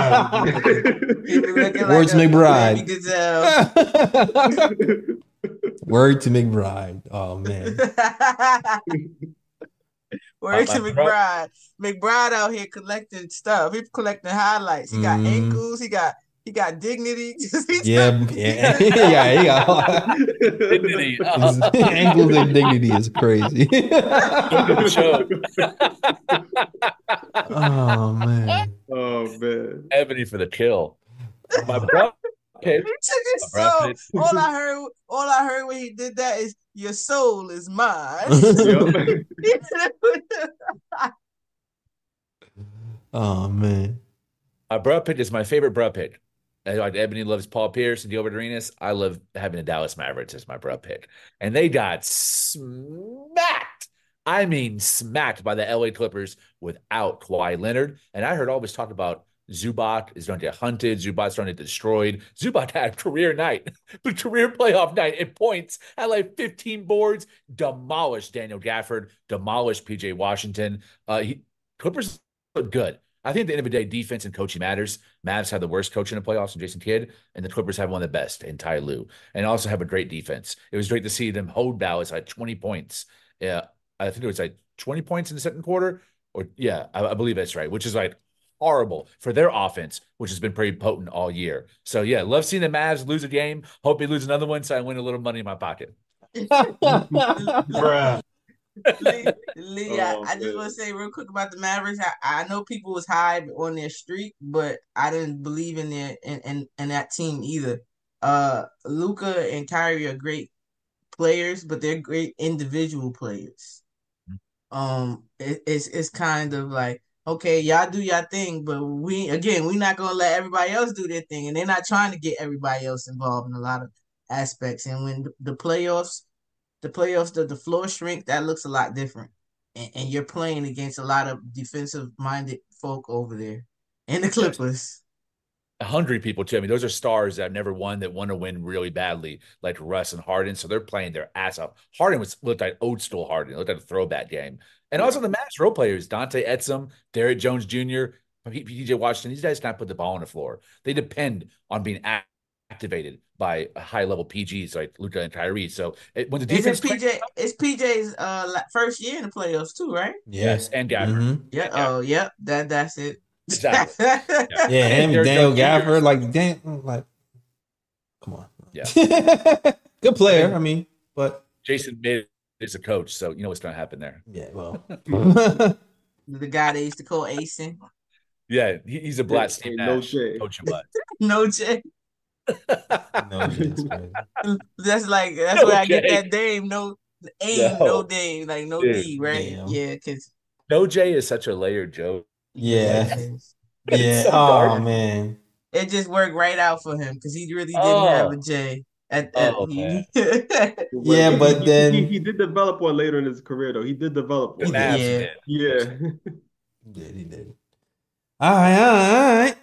F: was looking
C: Words
F: like a
C: McBride.
F: baby gazelle.
C: Word to McBride. Oh man.
F: Word to
E: Uh, uh,
F: McBride. McBride out here collecting stuff. He's collecting highlights. He got
C: Mhm.
F: ankles. He got he got dignity. He's
C: Yeah,
F: got-
C: yeah, yeah. He got
E: Dignity.
C: his ankles and dignity is crazy.
E: Show.
C: Oh man.
D: Oh man.
E: Ebony for the kill. My bro, Pitt.
F: He took his
E: My Brad
F: soul.
E: Pitt.
F: All I heard, all I heard when he did that is your soul is mine.
C: Oh man.
E: Uh, Brad Pitt is my favorite Brad Pitt. And like Ebony loves Paul Pierce and Gilbert Arenas. I love having the Dallas Mavericks as my Brad Pitt. And they got smacked. I mean, smacked by the L A Clippers without Kawhi Leonard. And I heard always talk about Zubac is going to get hunted. Zubac's going to get destroyed. Zubac had a career night, but career playoff night at points, had like fifteen boards, demolished Daniel Gafford, demolished P J Washington. Uh, he, Clippers look good. I think at the end of the day, defense and coaching matters. Mavs have the worst coach in the playoffs in Jason Kidd, and the Clippers have one of the best in Ty Lue, and also have a great defense. It was great to see them hold Dallas at twenty points. Yeah, I think it was like twenty points in the second quarter, or yeah, I, I believe that's right, which is like horrible for their offense, which has been pretty potent all year. So yeah, love seeing the Mavs lose a game. Hope they lose another one, so I win a little money in my pocket.
C: Bruh.
F: Lee, Lee
D: Oh,
F: I, I just
D: man.
F: want to say real quick about the Mavericks. I, I know people was high on their streak, but I didn't believe in their in, in, in that team either. Uh, Luka and Kyrie are great players, but they're great individual players. Um, it, it's it's kind of like, okay, y'all do your thing, but we again we're not gonna let everybody else do their thing, and they're not trying to get everybody else involved in a lot of aspects. And when the, the playoffs the playoffs, the, the floor shrink, that looks a lot different. And, and you're playing against a lot of defensive minded folk over there. And the Clippers.
E: Hungry people too. I mean, those are stars that have never won that want to win really badly, like Russ and Harden. So they're playing their ass off. Harden was looked like old school Harden. It looked like a throwback game. And also the Mavs role players, Dante Exum, Derrick Jones Junior, P J Washington. These guys can't put the ball on the floor. They depend on being activated by high level P Gs like Luka and Kyrie. So it, when the defense,
F: Isn't P J? It's P J's uh la- first year in the playoffs too, right?
E: yes, and Gafford.
C: Mhm.
F: Yeah. Oh, yep. That that's it.
E: Exactly.
C: Yeah, him,
E: Derrick
C: Daniel
E: Jones Junior
C: Gafford, like Dan, like, come on.
E: Yeah.
C: Good player. I mean, but
E: Jason Kidd is a coach, so you know what's going to happen there.
C: yeah, well.
F: The guy they used to call Asen.
E: Yeah, he, he's a black
D: Hey,
E: Steve
D: no
E: Nash
D: shade.
E: coaching butt.
F: No J.
C: No, it's crazy.
F: That's like that's
E: No
F: where I get
E: J.
F: that Dame. No aim,
E: No.
F: no Dame, like no
E: Dude,
F: D, right?
C: damn.
F: Yeah, because
E: No J is such a layered joke.
C: Yeah.
E: It's
C: Yeah.
E: so
C: Oh
E: dark.
C: man.
F: it just worked right out for him because he really didn't
E: Oh.
F: have a J. At, at,
E: Oh,
F: he-
E: man.
C: Yeah,
D: He-
C: but
D: he-
C: then-
D: he, he did develop one later in his career, though. He did develop
E: The
D: one.
E: Mavs
F: Yeah.
E: did.
D: Yeah.
C: He did, he did. All right, all right.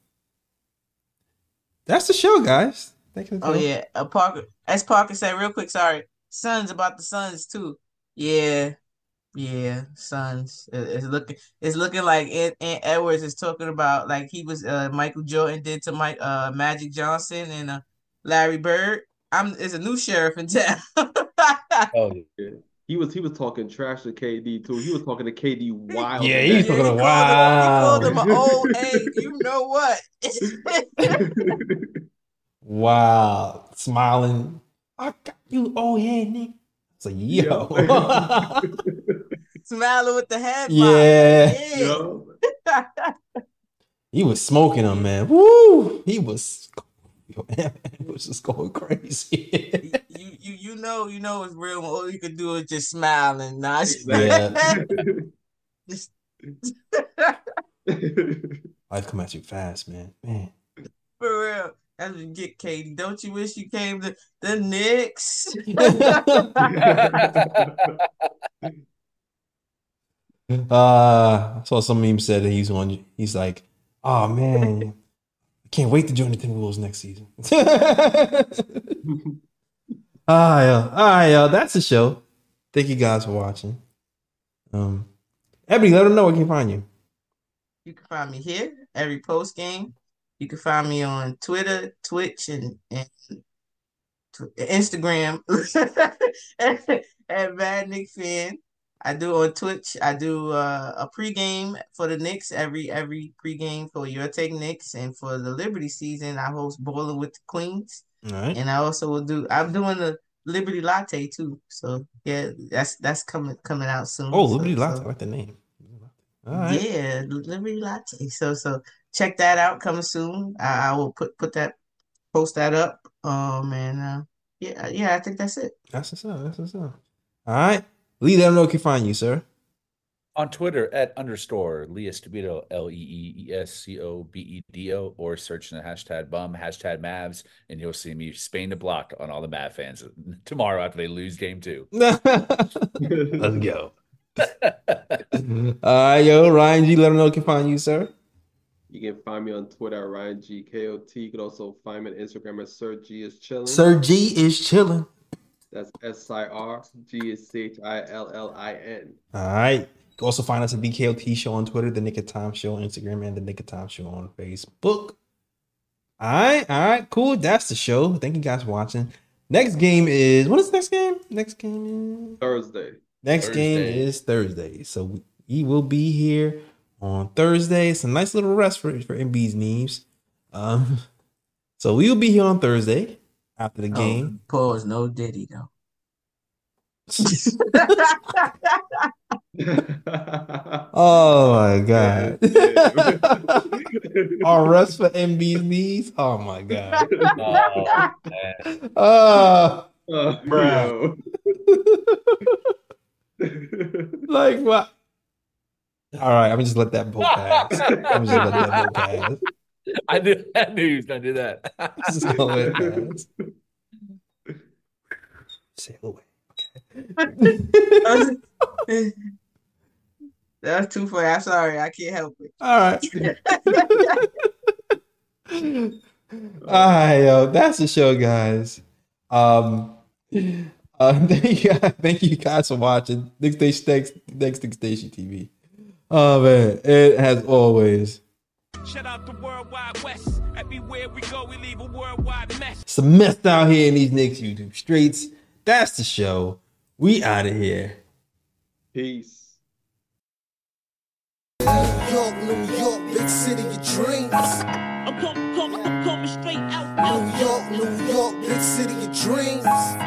C: That's the show, guys. Thank you.
F: Oh yeah, uh, Parker. As Parker said, real quick. Sorry, Suns about the Suns too. Yeah, yeah, Suns. It- It's looking. It's looking like Ant, Ant Edwards is talking about like he was uh Michael Jordan did to Mike uh Magic Johnson and uh Larry Bird. I'm. It's a new sheriff in town.
E: Oh,
D: Yeah. He was he was talking trash to K D too. He was talking to K D wild.
C: Yeah,
D: in
C: he's
D: that.
C: talking
F: he
C: Wow.
F: called him, he called him an old hey, you know what?
C: Wow. Smiling. I got you. Oh, yeah, nigga. It's like, yo.
F: Smiling with the head.
C: Yeah.
F: Yeah.
D: Yo.
C: He was smoking him, man. Woo! He was, yo, it was just going crazy.
F: you you you know you know it's real when all you can do is just smile and nod.
C: Yeah. Life come at you fast, man. Man.
F: For real. That's what you get, Katie. Don't you wish you came to the Knicks?
C: Uh, I saw some meme said that he's on. He's like, oh man, I can't wait to join the Timberwolves next season. Ah, yeah, all right, y'all. That's the show. Thank you guys for watching. Um, Ebony, let them know where they can find you.
F: You can find me here every post game. You can find me on Twitter, Twitch, and, and tw- Instagram at Bad Nick Fan. I do on Twitch. I do uh, a pregame for the Knicks every every pregame for Your Take Knicks, and for the Liberty season, I host Bowling with the Queens,
C: All right.
F: and I also will do. I'm doing the Liberty Latte too. So yeah, that's that's coming coming out soon.
C: Oh,
F: So-
C: Liberty
F: so-
C: Latte. I like the name. All right.
F: Yeah, Liberty Latte. So so check that out coming soon. I, I will put put that post that up. Um, and uh, yeah, yeah, I think that's it.
C: That's what's up. That's what's up. All right. Lee, let them know where can find you, sir.
E: On Twitter at underscore Lee Escobedo, L E E E S C O B E D O, or search the hashtag bum, hashtag Mavs, and you'll see me Spain the block on all the Mav fans tomorrow after they lose game two.
C: Let's go. All right, yo, Ryan G, let them know where can find you, sir.
D: You can find me on Twitter at Ryan G K O T. You can also find me on Instagram at Sir G is chilling.
C: Sir G is chilling.
D: That's S I R. G is C H I L L I N.
C: All right. You can also find us at the K O T Show on Twitter, the Nick of Time Show on Instagram, and the Nick of Time Show on Facebook. All right, all right, cool. That's the show. Thank you guys for watching. Next game is what is the next game? Next game is
D: Thursday.
C: Next
E: Thursday.
C: game is Thursday. So we will be here on Thursday. It's a nice little rest for for M B's knees. Um, so we will be here on Thursday after the game.
F: Oh, pause. No Diddy though.
C: Oh my god. Our rest for M B's knees. Oh my god.
E: Oh, man.
C: Oh,
D: Oh,
C: bruh.
D: yo.
C: Like what? All right, I'm gonna just let that boat pass. I'm just gonna let that boat pass.
E: I knew, I knew he was going to do that.
C: Just gonna let it pass. Sail away. Okay.
F: That's too funny. I'm sorry. I can't help it.
C: All right. All right, yo. That's the show, guys. Um uh, thank you guys, thank you guys for watching Next Station Next Next Next Station T V. Oh man, it has always.
B: Shout out the worldwide west. Everywhere we go, we leave a worldwide mess.
C: It's a mess out here in these Knicks YouTube streets. That's the show. We out of here.
D: Peace.
A: New York, New York, big city of dreams.
B: I'm coming, coming, I'm coming straight out, out.
A: New York, New York, big city of dreams.